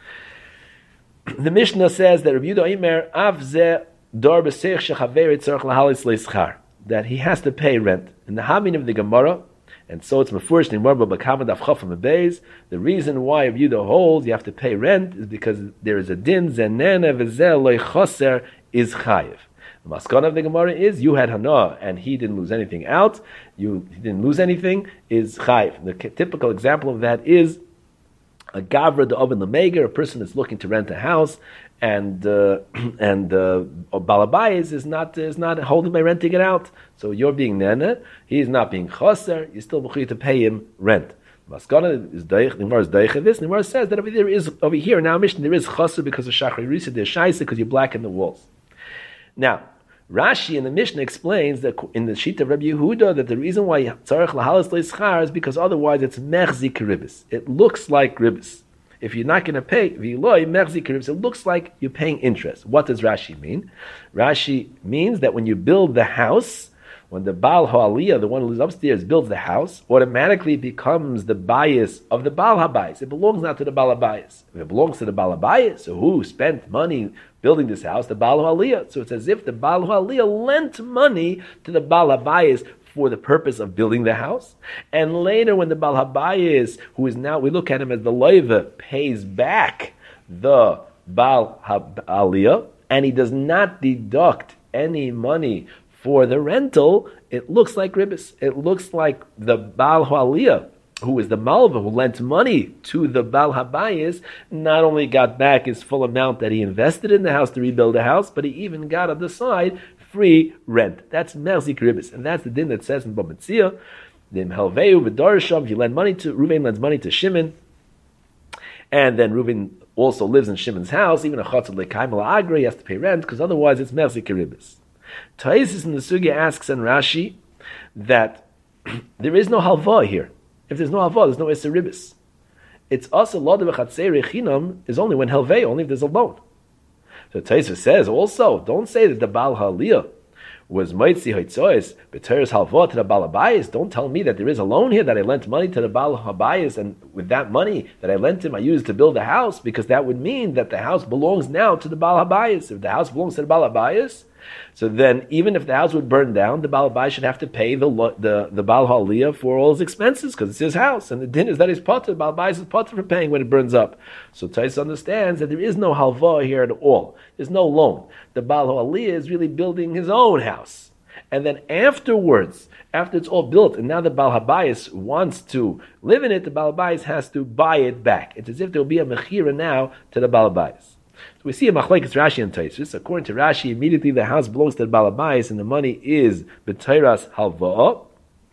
The Mishnah says that Rabbi Yehuda Omer avze dar b'seich shechaver tzarich lahalis leischar, that he has to pay rent. In the Hamin of the Gemara, and so it's mefurish in Marba Bakavad Av Chafam Beis. The reason why Rabbi Yehuda holds you have to pay rent is because there is a din zenene v'zel loy chaser is chayiv. The maskana of the Gemara is you had hana and he didn't lose anything out. He didn't lose anything is chayiv. The typical example of that is a gavra de oven lemeger, a person that's looking to rent a house, and balabayis is not holding by renting it out. So you're being nene, he is not being chaser. You're still mechuyev to pay him rent. Maskana is deich. The Gemara is deich of this. The Gemara says that there is over here in our mission there is chaser because of shachar risa. There's shaisa because you blacken the walls. Now, Rashi in the Mishnah explains that in the sheet of Rabbi Yehuda that the reason why tzarich lahalas leischar is because otherwise it's mechzik ribis. It looks like ribis. If you're not going to pay v'loi mechzik ribis, it looks like you're paying interest. What does Rashi mean? Rashi means that when you build the house, when the Baal Ha'aliyah, the one who lives upstairs, builds the house, automatically becomes the bias of the Baal HaBayis. It belongs not to the Baal HaBayis. If it belongs to the Baal HaBayis, so who spent money building this house? The Baal Ha'aliyah. So it's as if the Baal Ha'aliyah lent money to the Baal HaBayis for the purpose of building the house. And later when the Baal HaBayis, who is now, we look at him as the loiva, pays back the Baal Ha'aliyah, and he does not deduct any money for the rental, it looks like ribis. It looks like the Baal Ha'aliyah, who is the Malva, who lent money to the Baal HaBayis, not only got back his full amount that he invested in the house to rebuild the house, but he even got on the side free rent. That's Merzik ribis. And that's the din that says in Bamitzia, the Helveu v'Darsham, he lent money to, Reuven lends money to Shimon, and then Reuven also lives in Shimon's house, even a Chatzot Le'kaim La'agra, he has to pay rent, because otherwise it's Merzik ribis. Taisis in the Sugya asks in Rashi that there is no halva here. If there's no halva, there's no Eser ribis. It's also Lod v'chatzei rechinam is only when helvei, only if there's a loan. So Taisis says also, don't say that the Baal Ha'aliyah was Moitzi Hoitzois, B'teres halva to the Baal HaBayis. Don't tell me that there is a loan here, that I lent money to the Baal HaBayis, and with that money that I lent him, I used to build a house, because that would mean that the house belongs now to the Baal HaBayis. If the house belongs to the Baal HaBayis, so then, even if the house would burn down, the Baal HaBayis should have to pay the Baal Ha'aliyah for all his expenses, because it's his house, and the din is that he's potter. The Baal HaBayis is potter for paying when it burns up. So Tais understands that there is no halva here at all. There's no loan. The Baal Ha'aliyah is really building his own house, and then afterwards, after it's all built, and now the Baal HaBayis wants to live in it, the Baal HaBayis has to buy it back. It's as if there will be a mechira now to the Baal HaBayis. So we see a machlekes Rashi and Taisus. According to Rashi, immediately the house belongs to the Baal HaBayis and the money is b'teiras halva'ah.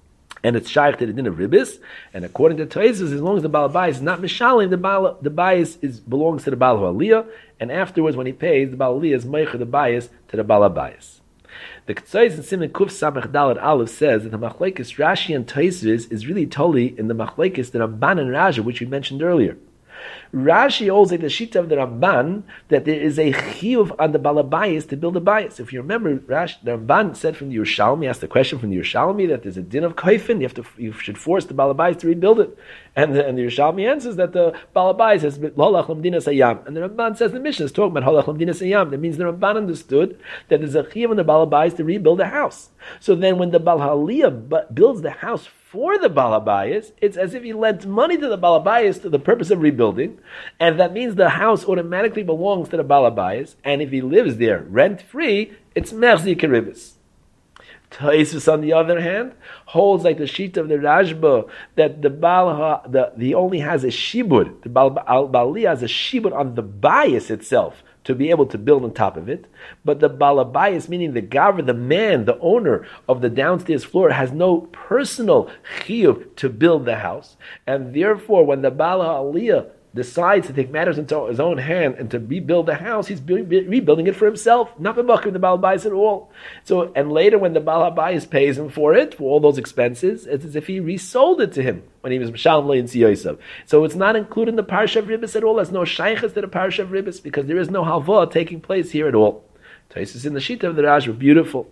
and it's shaykh to the din of ribis. And according to Tosfos, as long as the Baal Bayis is not mishalim, the Bayis belongs to the Baal Aliyah, and afterwards when he pays, the Baal Aliyah is meicher the Bayis to the Baal Bayis. The Ketzos in Siman Kuf Samech Dalet Aleph says that the Machlekes Rashi and Tosfos is really totally in the Machlekes the Ramban and Raja, which we mentioned earlier. Rashi holds like the shita of the Ramban that there is a chiyuv on the balabayis to build a bayis. If you remember, the Ramban said from the Yerushalmi, asked the question from the Yerushalmi that there's a din of kaifin, you should force the balabayis to rebuild it. And the Yerushalmi answers that the balabayis has holach lamdina sayam. And the Ramban says the Mishnah is talking about holach lamdina sayam. That means the Ramban understood that there's a chiyuv on the balabayis to rebuild a house. So then when the Baal Aliyah builds the house for the Balabayas, it's as if he lent money to the Balabayas to the purpose of rebuilding, and that means the house automatically belongs to the Balabayas, and if he lives there rent-free, it's Merzi Keribis. Tosfos, on the other hand, holds like the sheet of the Rashba that he only has a shibud, the Baaliyah has a shibud on the bias itself, to be able to build on top of it. But the balabayas, meaning the gaver, the man, the owner of the downstairs floor, has no personal chiyuv to build the house. And therefore, when the Bala Aliyah decides to take matters into his own hand and to rebuild the house, he's rebuilding it for himself, not the balabayas at all. So, and later when the balabayas pays him for it, for all those expenses, it's as if he resold it to him when he was Mishalem Lo Yinsi Yosef. So it's not included in the Parsha of Ribis at all. There's no shaykhs to the Parsha of Ribis because there is no halva taking place here at all. Tosfos in the Shita of the Raj were beautiful.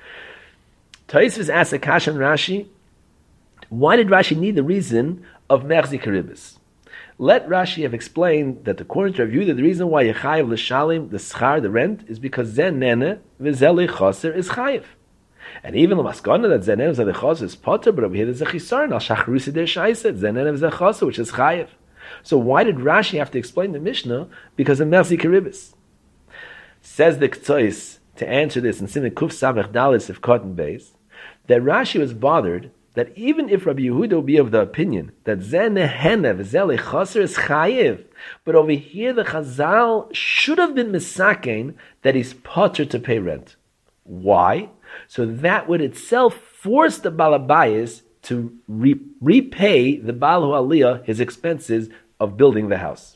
Tosfos asks Akash and Rashi, why did Rashi need the reason of Mechzi Keribis? Let Rashi have explained that according to Rav Yehuda, the reason why Yechayev l'shalim, the schar, the rent, is because zen nene v'zel chaser is chayev. And even the maskana that zen nene v'zel chaser is potter, but over here there's a chisar, al shachrusi der shaiset, zen nene v'zel chaser, which is chayev. So why did Rashi have to explain the Mishnah? Because of Merzi Keribis. Says the Ketzos, to answer this in Siman Kuf Samech Dalet of Cotton Base, that Rashi was bothered that even if Rabbi Yehuda would be of the opinion that Zen Nehenev Zele Chaser is Chayiv, but over here the Chazal should have been misakein that he's potter to pay rent. Why? So that would itself force the Balabayas to repay the Baal Aliyah his expenses of building the house.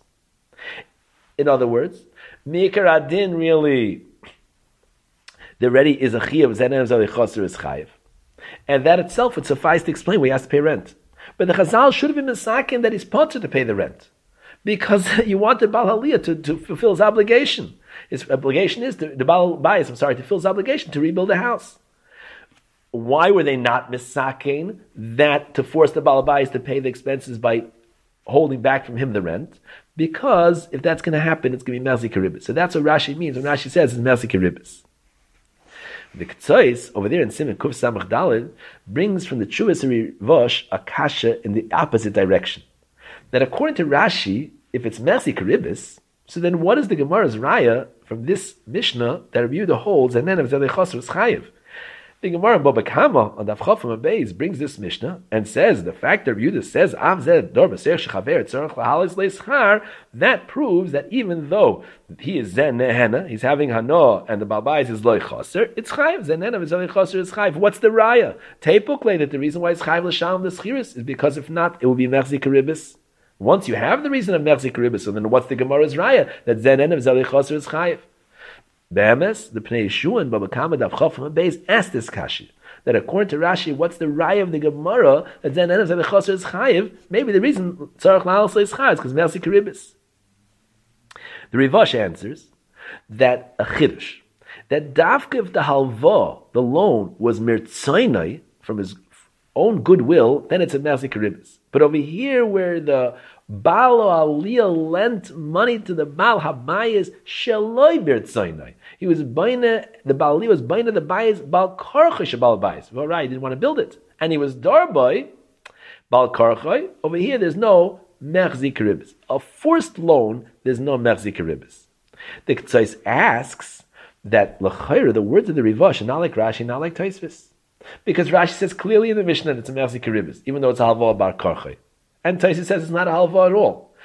In other words, Mikar Adin really, there already is a Chayiv, Zen Nehenev Zele Chaser is Chayiv. And that itself would suffice to explain why he has to pay rent. But the Chazal should have been misaken that he's potter to pay the rent. Because you want the Baal Aliyah to fulfill his obligation. His obligation is, the Baal Bayis, to fulfill his obligation to rebuild the house. Why were they not misaken that to force the Baal Bayis to pay the expenses by holding back from him the rent? Because if that's going to happen, it's going to be Merzi Keribis. So that's what Rashi means when Rashi says it's Merzi Keribis. The Ketzos, over there in Siman Kuf Samach Daled, brings from the Chuvas Rivosh a kasha in the opposite direction. That according to Rashi, if it's Merzi Keribis, so then what is the Gemara's raya from this Mishnah that Rabbi Yehuda holds and then of Zedei Chaser is Chayiv? The Gemara in Baba Kama on Daf Chofim Abeis brings this Mishnah and says the fact that Rabbi Yehuda says Av Zed Dor B'Seich Shechaver Tzorach Lahalis Leischar, that proves that even though he is Zen Nehena, he's having Hano and the Balbais is Loi Chaser, it's Chayiv. Zen Nehena is Loi Chaser is Chayiv. What's the raya? Teipukle that the reason why it's Chayiv L'Shalom the Schiris is because if not, it will be Merzi Keribis. Once you have the reason of Merzi Keribis, so then what's the Gemara's raya? That Zen Nehena is Loi Chaser is Chayiv. Be'emes, the Pnei Yeshua and Baba Kama Daf Chofim Abeis asked this kashi. That according to Rashi, what's the raya of the Gemara that Zen Nehena Zedei Chaser is Chayiv? Maybe the reason Tzarech La'al is Chayiv is because Merzi Keribis. The Rivosh answers that a chiddush, that dafka if the halva, the loan, was mirtzainai from his own goodwill, then it's a Merzi Keribis. But over here, where the Baal Aliyah lent money to the Baal Habayis sheloi birtzainai, he was baina, the Baal Aliyah was baina the Bayis Baal Karchoy Baal Bayis. Well, right, he didn't want to build it, and he was darboy Baal Karchoy. Over here, there's no Merzi Keribis. A forced loan, there's no Merzi Keribis. The Ketzos asks that l'chayra, the words of the Rivosh, not like Rashi, not like Tosfos, because Rashi says clearly in the Mishnah that it's a Merzi Keribis, even though it's a halva bar Karchoy. And Tosfos says it's not a halva at all.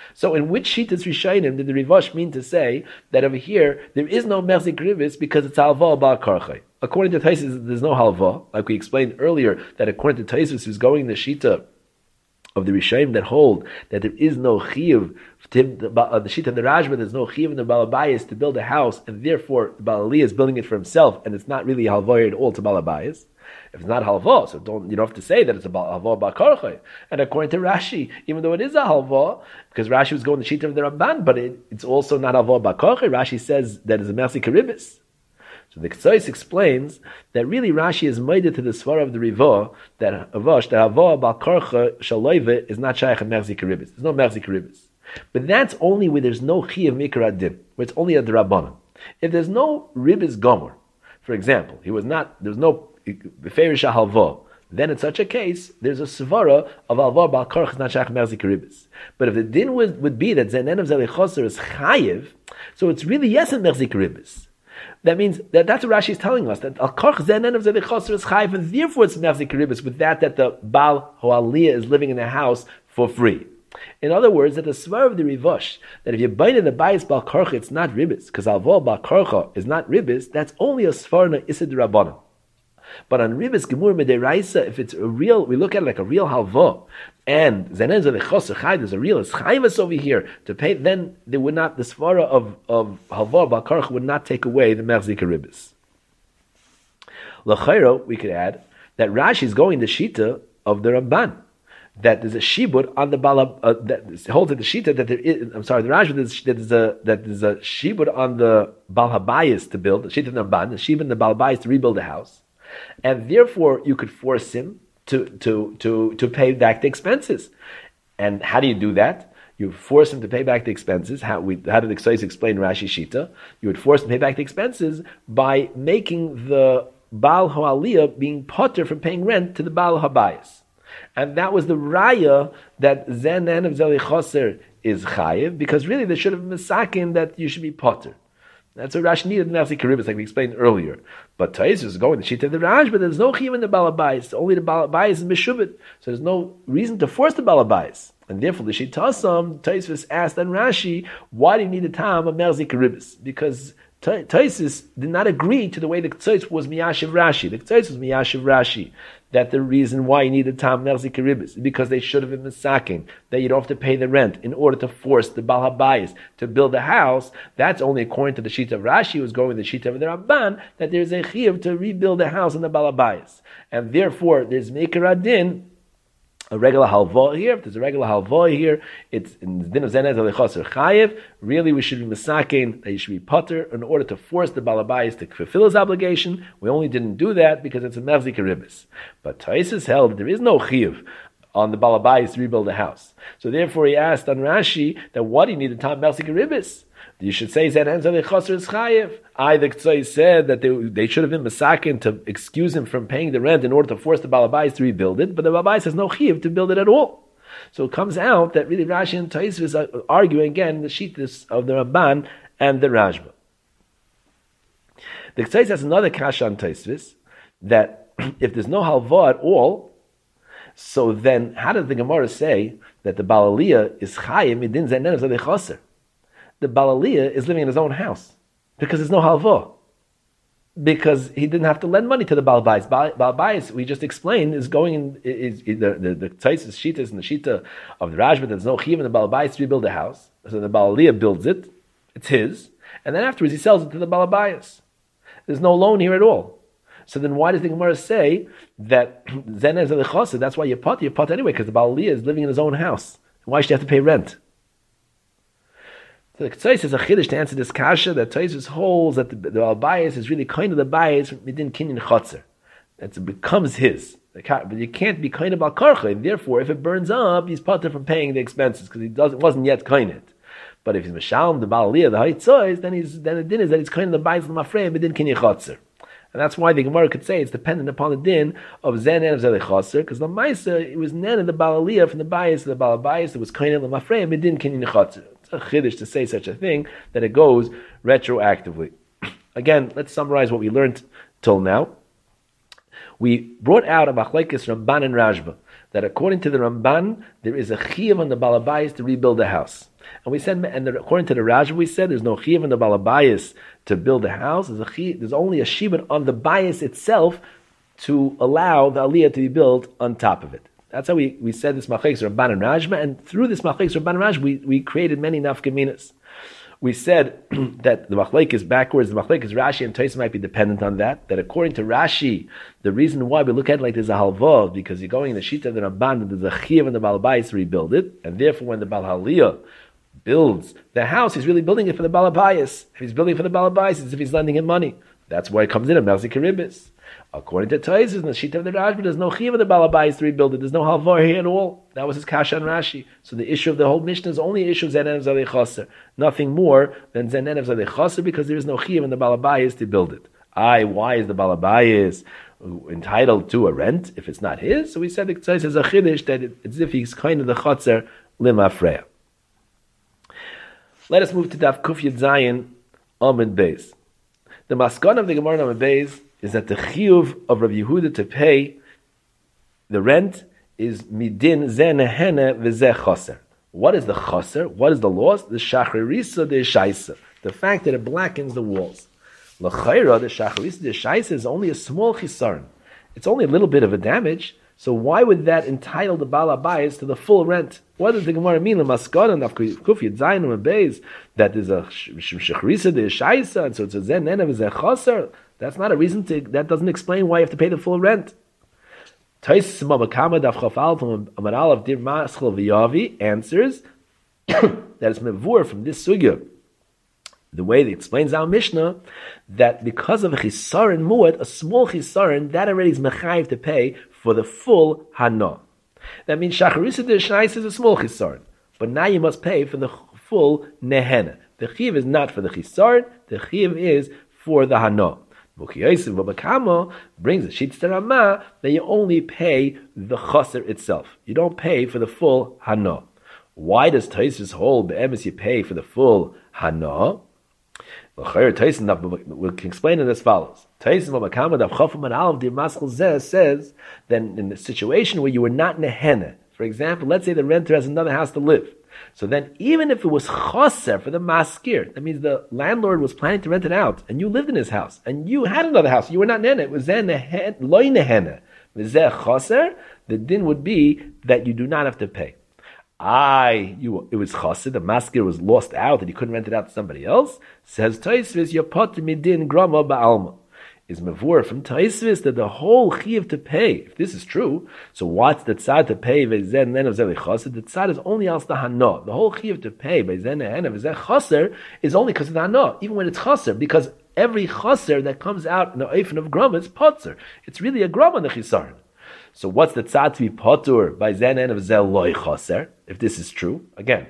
So in which Shitas Rishayim did the Rivash mean to say that over here there is no Mechzik Ribis because it's Halva Ba'al Karchai? According to Taisus, there's no Halva, like we explained earlier, that according to Taisus, who's going the Shita of the Rishayim that hold that there is no Chiyuv, the Shita of the Rajba, there's no Chiyuv in the Balabayas to build a house, and therefore the Baal is building it for himself, and it's not really Halva at all to Balabayas. If it's not halva, so you don't have to say that it's a halva ba'karchai. And according to Rashi, even though it is a halva, because Rashi was going the sheet of the Ramban, but it's also not halva ba'karchai. Rashi says that it's a mersi karibis. So the Ketzos explains that really Rashi is made to the svara of the Riva that halva ba'karchai shalayve is not shaykh and mersi karibis. There's no mersi karibis. But that's only where there's no chi of mikra adin, where it's only a drabanan. If there's no ribis gomer, for example, there's no beferish halva, then in such a case, there's a svara of halva bal karch not shach merzi karibis. But if the din would be that zenen of zelichoser is chayiv, so it's really yes in merzi karibis. That means that's what Rashi is telling us, that al karch zenen of zelichoser is chayiv, and therefore it's merzi karibis. With that the bal hoaliyah is living in the house for free. In other words, that the svar of the Rivash, that if you bind in the bayis bal karcha, it's not ribis, because halva bal karcha is not ribis. That's only a svar na isid rabbanan. But on ribis gemur mederaisa, if it's a real, we look at it like a real halva, and zenen zelichoser chay, there's a real chayvus over here to pay. Then they would not, the svara of halva bal karcha would not take away the merzik ribis. L'chayro, we could add that Rashi is going the shita of the Ramban, that there's a shibud on the bala that holds the shita that there is. I'm sorry, the Rashi that there's a shibud on the bal habayis to build the shita of the Ramban, the shibud and the bal habayis to rebuild the house. And therefore, you could force him to pay back the expenses. And how do you do that? You force him to pay back the expenses. How did the Ketzos explain Rashi Shita? You would force him to pay back the expenses by making the Baal Ho'aliyah being potter from paying rent to the Baal Habayis. And that was the raya that Zenen of Zelichoser is chayiv, because really there should have been misakin that you should be potter. That's what Rashi needed in Nafsi Karibis, like we explained earlier. But Taisus is going the sheet of the Raj, but there's no chiyuv in the Balabais. Only the Balabais is Meshubit. So there's no reason to force the Balabais. And therefore the Shitasam, Taisus asked on Rashi, why do you need a time of Merzi Karibis? Because Taisus did not agree to the way the Ketzos was Miyashiv Rashi. The Ketzos was Miyashiv Rashi. That the reason why you need a tam merzi karibis is because they should have been misaking, that you don't have to pay the rent in order to force the Baal Habayis to build a house. That's only according to the sheet of Rashi, who's going with the sheet of the Ramban, that there's a chiyuv to rebuild a house in the Baal Habayis. And therefore, there's Meikar Adin, a regular halva here. If there's a regular halva here, it's in the din of Zenez Alichoser Chayev. Really, we should be misaking, that you should be potter in order to force the Balabayis to fulfill his obligation. We only didn't do that because it's a Merzi Karibis. But Taisus held that there is no chiyuv on the Balabayis to rebuild a house. So therefore, he asked on Rashi that what do you need the time Merzi Karibis? You should say Zenez Alichoser is Chayev. The Ketzos said that they should have been masakin to excuse him from paying the rent in order to force the Balabais to rebuild it, but the Balabais has no chiyuv to build it at all. So it comes out that really Rashi and Taisus are arguing again the shittas of the Ramban and the Rajba. The Ketzos has another kasha on Taisus, that if there's no halva at all, so then how does the Gemara say that the Balaliyah is chayim midin zenev zalichoser? The Balaliyah is living in his own house because there's no halva. Because he didn't have to lend money to the Balabais. Balabais, we just explained, is going in the Taisus Shita and the Shita of the Rajba. There's no chiyuv in the Balabais to rebuild a house. So the Balaliyah builds it, it's his, and then afterwards he sells it to the Balabais. There's no loan here at all. So then why does the Gemara say that Zenez Alichosa, that's why you pot anyway, because the Balaliyah is living in his own house. Why should you have to pay rent? So the Ketzos is a chiddush to answer this kasha that Taisus holds that the Balbayis is really kind of the bayis midin kinyan chotzer. It becomes his. But you can't be kind of balkarcha, and therefore if it burns up, he's potter from paying the expenses because wasn't yet kind it. But if he's meshalom the Balaliyah, the haitzos, then the din is that he's kind of the bayis l'mafrei midin kinyan chotzer. And that's why the Gemara could say it's dependent upon the din of Zen and Zelichoser, because the Maisa, it was Nen and the Balaliyah from the Bayis to the Balabayis, it was kind of the Mafrei, and it didn't Kinyan Chotzer. It's a chiddush to say such a thing, that it goes retroactively. Again, let's summarize what we learned till now. We brought out a Machlekes Ramban and Rajba, that according to the Ramban, there is a chiyuv on the Balabayis to rebuild the house. And we said, according to the Rajah, we said there's no chiv in the balabayas to build a house. There's only a shibud on the bias itself to allow the aliyah to be built on top of it. That's how we said this machlekes Rabban and Rajma, and through this machlekes Rabban and Rajma, we created many nafkaminas. We said that the machlekes is backwards, the machlekes Rashi and Tosfos might be dependent on that. That according to Rashi, the reason why we look at it like there's a halva, because you're going in the shita of the Rabban, there's a chiv in the Balabais to rebuild it, and therefore when the Bal Haliyah builds the house, he's really building it for the Balabais. If he's building it for the Balabais, it's as if he's lending him money. That's why it comes in a Melzik Karibis. According to Tosfos, in the shita of the Rajba, there's no chiv in the Balabais to rebuild it. There's no halva here at all. That was his kasha and Rashi. So the issue of the whole Mishnah is only issue of Zenenev Zalei Chaser. Nothing more than Zenenev Zalei Chaser, because there is no chiv in the Balabais to build it. Why is the Balabais entitled to a rent if it's not his? So we said the Tosfos is a chiddush that it's as if he's kind of the Chaser Limafreya. Let us move to Daf Kuf Yud Zayin Amud Beis. The maskan of the Gemara Amud Beis is that the chiyuv of Rabbi Yehuda to pay the rent is midin ze nehene v'ze chaser. What is the chaser? What is the loss? The shacharisa de shaisa. The fact that it blackens the walls. L'chayra, the shacharisa de shaisa is only a small chisaron. It's only a little bit of a damage. So why would that entitle the Baal Habayis to the full rent? What does the Gemara mean? L'maskana of Kuf Yud Zayin Amud Beis that is a shacharisa de shaisa, and so it's a ze nehene v'ze chaser. That's not a reason to. That doesn't explain why you have to pay the full rent. Tosfos Mabakama Daf Chafal from Amar Aleph Dir Maschel V'Yavi answers that it's mevur from this sugya. The way it explains our Mishnah that because of a chisaron muad, a small chisaron, that already is mechayiv to pay for the full hana. That means shacharisa de shais is a small chisaron, but now you must pay for the full nehena. The chiv is not for the chisaron; the chiv is for the hana. Babakama brings the Shitz Ramah that you only pay the chaser itself. You don't pay for the full hana. Why does Tosfos hold be'emes you pay for the full hana? We can explain it as follows. Tosfos Babakama Daf Chafam and Aleph Dir Maschel Zeh says that in the situation where you were not nehene, for example, let's say the renter has another house to live. So then, even if it was chaser for the maskir, that means the landlord was planning to rent it out, and you lived in his house, and you had another house, you were not nehene, it was loy nehene, v'zeh chaser, the din would be that you do not have to pay. It was chaser, the maskir was lost out, and you couldn't rent it out to somebody else. Says Tosfos, you're potter midin grama ba'alma. Is mevur from Tosfos that the whole chiv to pay, if this is true, so what's the tzad to pay v'zen then of zeh chaser? The tzad is only als the hana. The whole chiv to pay v'zen and of zeh chaser is only because of the hana, even when it's chaser, because every chaser that comes out in the oifen of grama is potzer. It's really a grama in the chisaron. So what's the tzad to be potter by zen and of zeh loy chaser? If this is true, again,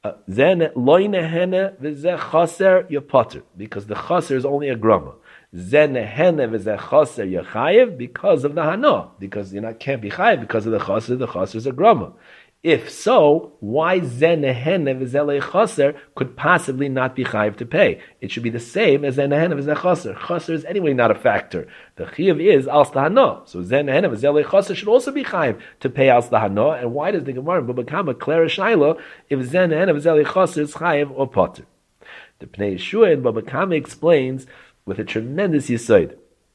zen loy nehene v'zeh chaser you're potter because the chaser is only a grama. Zen nehene v'zeh chaser you're chayiv because of the hana, because you can't be chayiv because of the chaser is a grama. If so, why zen nehene v'zeh chaser could possibly not be chayiv to pay? It should be the same as zen nehene v'zeh chaser. Chaser is anyway not a factor. The chayiv is als the hana, so zen nehene v'zeh chaser should also be chayiv to pay als the hana. And why does the Gemara Babakama Clara Shaila if zen nehene v'zeh chaser is chayiv or potter? The Pnei Yeshua and Babakama explains with a tremendous yesod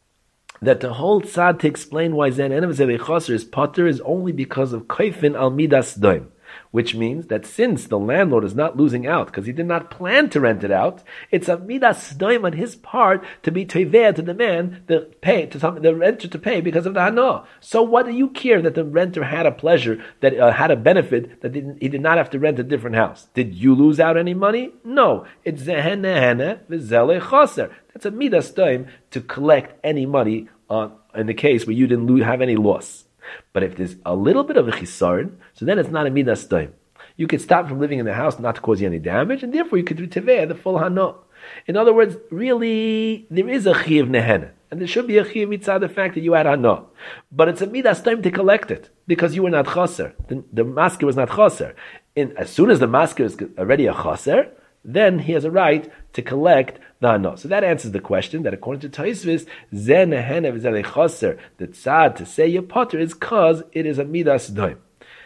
that the whole tzad to explain why zen nehene v'zeh chaser is potter is only because of kaifin al midas doim, which means that since the landlord is not losing out because he did not plan to rent it out, it's a midas doim on his part to be teveh to demand the renter to pay because of the hana. So what do you care that the renter had a pleasure, that had a benefit, that he did not have to rent a different house? Did you lose out any money? No. It's zehen nehene v'zeh chaser. That's a midas doim to collect any money in the case where you didn't have any loss. But if there's a little bit of a chisaron, so then it's not a midas doim. You could stop from living in the house not to cause you any damage, and therefore you could do teveh, the full hana. In other words, really, there is a chiv nehene, and there should be a chiv mitzad the fact that you had hana. But it's a midas doim to collect it, because you were not chaser. The masker was not chaser. As soon as the masker is already a chaser, then he has a right to collect the hana. So that answers the question that according to Tosfos, zen nehene v'zeh chaser, the tzad to say your potter is because it is a midas doim.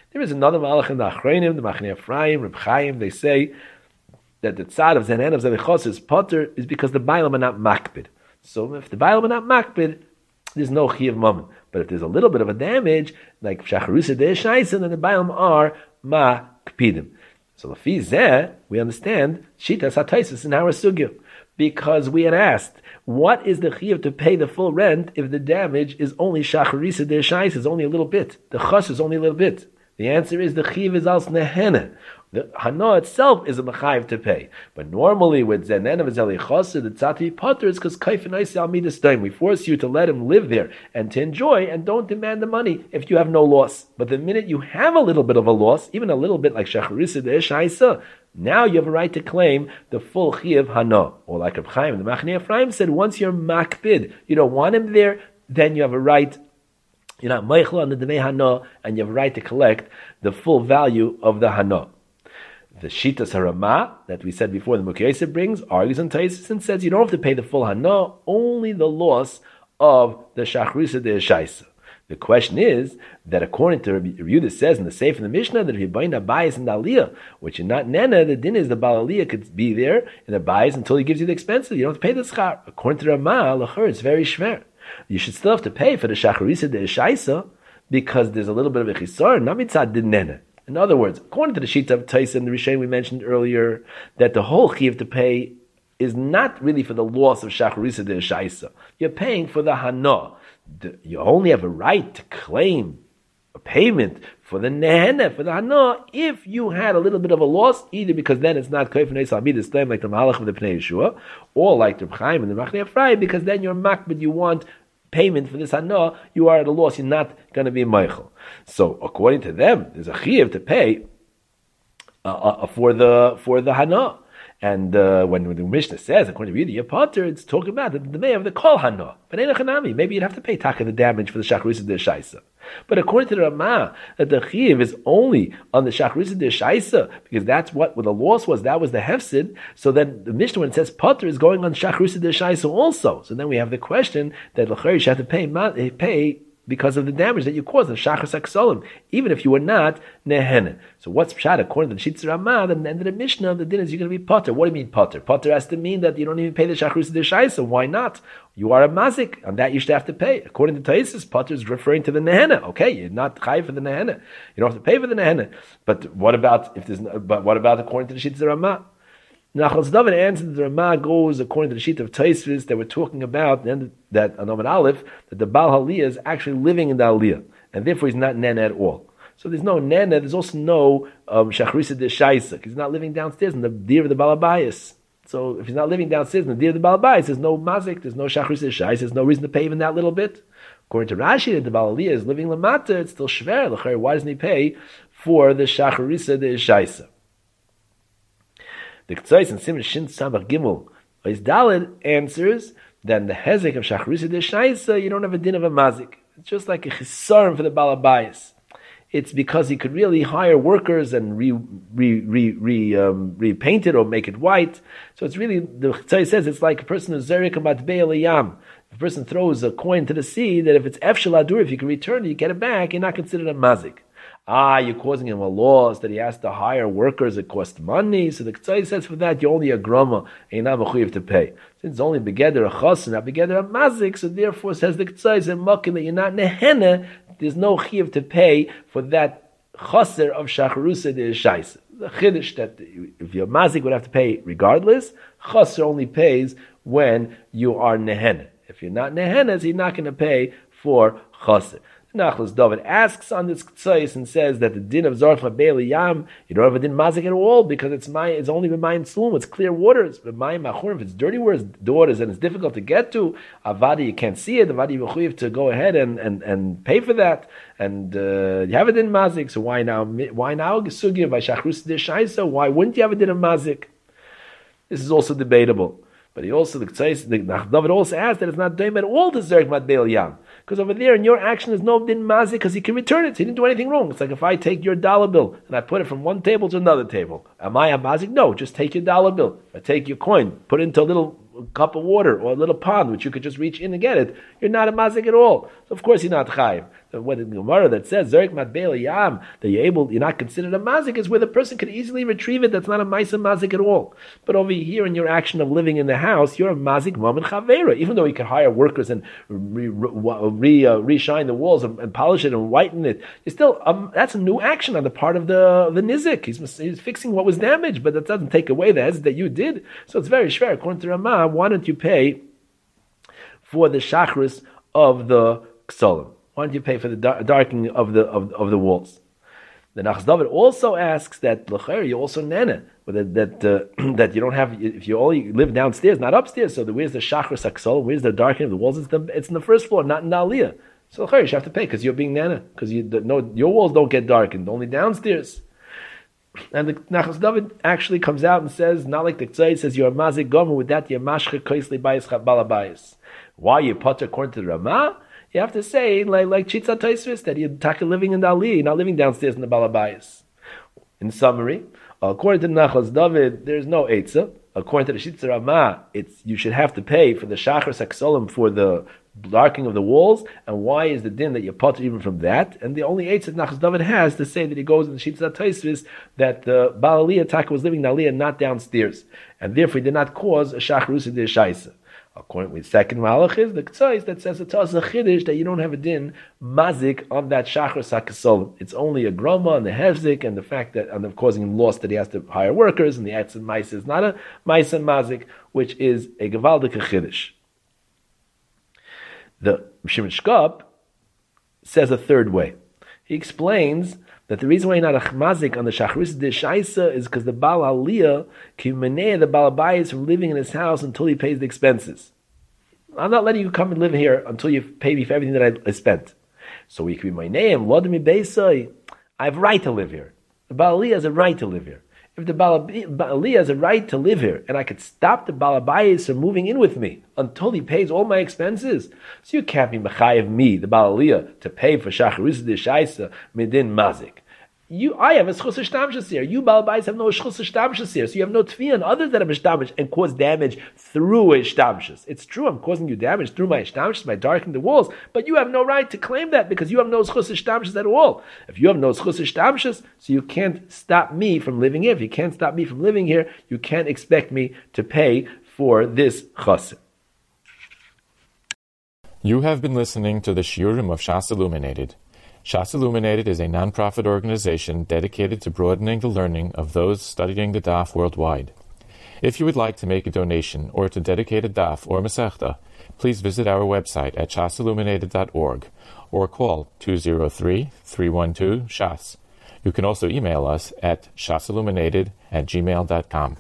There is another malach in the Achronim, the Machne Ephraim, Reb Chaim. They say that the tzad of Zenan of Zelichos is potter is because the Bailam are not makbid. So if the Bailam are not makbid, there's no chiyuv mammon. But if there's a little bit of a damage, like shacharusa de'eshaisa, then the Bailam are makpidim. So Lefi Zeh, we understand Shitas HaTaisus in our sugya, because we had asked, what is the chiyuv to pay the full rent if the damage is only shacharusa de'eshaisa, is only a little bit, the chas is only a little bit? The answer is the chiyuv is als nehena. The hana itself is a mechayiv to pay, but normally with zenen of zelichos, the tzati potter is because kaifin oisei al midas daim. We force you to let him live there and to enjoy, and don't demand the money if you have no loss. But the minute you have a little bit of a loss, even a little bit like shacharisa de'eshaisa, now you have a right to claim the full chiyuv hana. Or like Reb Chaim, the Machne Ephraim said, once you're makbid, you don't want him there, then you have a right. You're not meichel on the demei hana, and you have a right to collect the full value of the hana. The Shitas Harama that we said before, the Mukayesa brings, argues on Taisus and says you don't have to pay the full hana, only the loss of the Shachrusa de'eshaisa. The question is that according to Rabbi Yehuda says in the Seif in the Mishnah that if you bind a bias and aliyah, which is not nena, the din is the Baal aliyah could be there in the bias until he gives you the expenses. You don't have to pay the schar. According to Rama, l'chur, it's very shver. You should still have to pay for the Shachrusa de'eshaisa because there's a little bit of a chisar, not mitzad din nena. In other words, according to the Shita of Tyson, the Rishain we mentioned earlier, that the whole chiyuv to pay is not really for the loss of Shacharisa de'eshaisa. You're paying for the hana. You only have a right to claim a payment for the nehena, for the hana, if you had a little bit of a loss, either because then it's not kaif neis al midas daim like the Mahalach of the Pnei Yeshua, or like the Reb Chaim and the Machne Ephraim, because then you're makbid, you want payment for this hana, you are at a loss, you're not going to be meichel. So according to them, there's a chiyuv to pay for the hana. And when the Mishnah says, according to Yehuda, Potter, it's talking about the may of the kol hana. But maybe you'd have to pay taka the damage for the shacharisa de'eshaisa. But according to the Rama, that the chiyuv is only on the shacharisa de'eshaisa, because that's what the loss was. That was the hefsid. So then the Mishnah, when it says Potter, is going on shacharisa de'eshaisa also. So then we have the question that l'chayr you have to pay because of the damage that you caused in Shachar Saksolim, even if you were not Nehene. So what's Pshat? According to the Shitz Ramah, the end of the Mishnah, the din is you're going to be Potter. What do you mean Potter? Potter has to mean that you don't even pay the Shachar De'eshaisa. Why not? You are a mazik, and that you should have to pay. According to Taisus, Potter is referring to the Nehene. Okay, you're not Chai for the Nehene. You don't have to pay for the Nehene. But what about according to the Shitz Ramah? Nachal David answered the Ramah goes according to the sheet of Taisvis that we're talking about, and that Anom Aleph, that the Baal Haliyah is actually living in the Aliyah, and therefore he's not Nena at all. So there's no Nena, there's also no Shachrisa De'eshaisa. He's not living downstairs in the deer of the Balabayas. So if he's not living downstairs in the deer of the Balabayas, there's no Mazik, there's no Shachrisa De'eshaisa, there's no reason to pay even that little bit. According to Rashi, that the Baal Haliyah is living Lamata, it's still Shver. Why doesn't he pay for the Shachrisa De'eshaisa? The K'tzais and Simon Shin Samach Gimel Ois Daled answers that in the Hezek of Shachrisa De'eshaisa you don't have a din of a mazik. It's just like a chisaron for the Balabayas. It's because he could really hire workers and repaint it or make it white. So it's really, the K'tzai says, it's like a person who's zerik matbei aliyam. If a person throws a coin to the sea, that if it's efshel adur, if you can return it, you get it back, you're not considered a mazik. You're causing him a loss that he has to hire workers, it costs money. So the K'tzai says for that, you're only a groma, and you're not mechuyev to pay. Since it's only begeder a chas and not begeder a mazik, so therefore says the K'tzai, and makin that you're not nehene, there's no chiyuv to pay for that chaser of shacharusa de'eshaisa. The chiddush that if your mazik would have to pay regardless, chaser only pays when you are nehene. If you're not nehene, so you're not going to pay for chaser. Nachlas David asks on this K'tzais and says that the din of Zarf Mabei Yam, you don't have a din mazik at all because it's only b'mayim slum, it's clear waters. B'mayim machurim, if it's dirty waters and it's difficult to get to, avadi you can't see it. Avadi you to go ahead and pay for that, and you have a din mazik. So why now gesugya by Shachrus De'eshaisa? Why wouldn't you have a din of mazik? This is also debatable. But he also, the David also asked that it's not doim at all to Zerk Mabei Yam. Because over there, in your action, there's no din mazik because he can return it. He didn't do anything wrong. It's like if I take your dollar bill and I put it from one table to another table. Am I a mazik? No, just take your dollar bill. I take your coin, put it into a little cup of water or a little pond which you could just reach in and get it, you're not a mazik at all. So of course you're not chayiv. When the Gemara that says Zerik Matbeil Yam that you're not considered a mazik is where the person could easily retrieve it. That's not a ma'isa mazik at all. But over here in your action of living in the house, you're a mazik mamen chavera. Even though you can hire workers and re-shine the walls and polish it and whiten it, you still that's a new action on the part of the nizik. He's fixing what was damaged, but that doesn't take away the hezed that you did. So it's very shver. According to Ramah, why don't you pay for the shachris of the ksolim? Why don't you pay for the darkening of the walls? The Nachas David also asks that l'cher you also nene that you don't have, if you only live downstairs, not upstairs. So where's the shachris haksolim? Where's the darkening of the walls? It's in the first floor, not in the aliyah. So l'cher you should have to pay because you're being nene, because your walls don't get darkened, only downstairs. And the Nachas David actually comes out and says, not like the Tzayid says, you're a mazik gomer, with that you're mashche koisli bayis balabayis. Why you potter according to the Ramah? You have to say, like Chitza Taisvis, that you're living in the Ali, you're not living downstairs in the balabayis. In summary, according to Nachas David, there's no Eitzah. According to the Chitza Ramah, you should have to pay for the Shachar Saksolim for the darkening of the walls. And why is the din that you potter even from that? And the only Eitzah that Nachas David has to say that he goes in the Chitza Taisvis that the Baal Aliyah Taka was living in Aliyah, not downstairs. And therefore he did not cause a Shachar Usid Shaisa. According to the second malach is the K'tzais that says it's a chiddush that you don't have a din mazik on that shachar sakasolim. It's only a groma and the hefzik and the fact that and causing loss that he has to hire workers and the etz and mice is not a mice and mazik, which is a gevaldik chiddush. The Shimon Shkop says a third way. He explains that the reason why you're not a chmazik on the shachris d'shaisa is because the Baal Aliyah can manea the Baal Abayis from living in his house until he pays the expenses. I'm not letting you come and live here until you pay me for everything that I spent. So we can be maneim lodimi beisai. I have a right to live here. The Baal Aliyah has a right to live here. If the Baal Aliyah has a right to live here, and I could stop the Baal Abayis from moving in with me until he pays all my expenses, so you can't be mechayev me, the Baal Aliyah, to pay for shacharus d'shaisa midin mazik. I have a schus shtamshus here. You Baal Abayis have no schus shtamshus here, so you have no tefillah others that have shtamshus and cause damage through a shtamshus. It's true, I'm causing you damage through my shtamshus by darkening the walls, but you have no right to claim that because you have no schus shtamshus at all. If you have no schus shtamshus, so you can't stop me from living here. If you can't stop me from living here, you can't expect me to pay for this chassid. You have been listening to the Shiurim of Shas Illuminated. Shas Illuminated is a non-profit organization dedicated to broadening the learning of those studying the daf worldwide. If you would like to make a donation or to dedicate a daf or masechta, please visit our website at shasilluminated.org or call 203-312-SHAS. You can also email us at shasilluminated@gmail.com.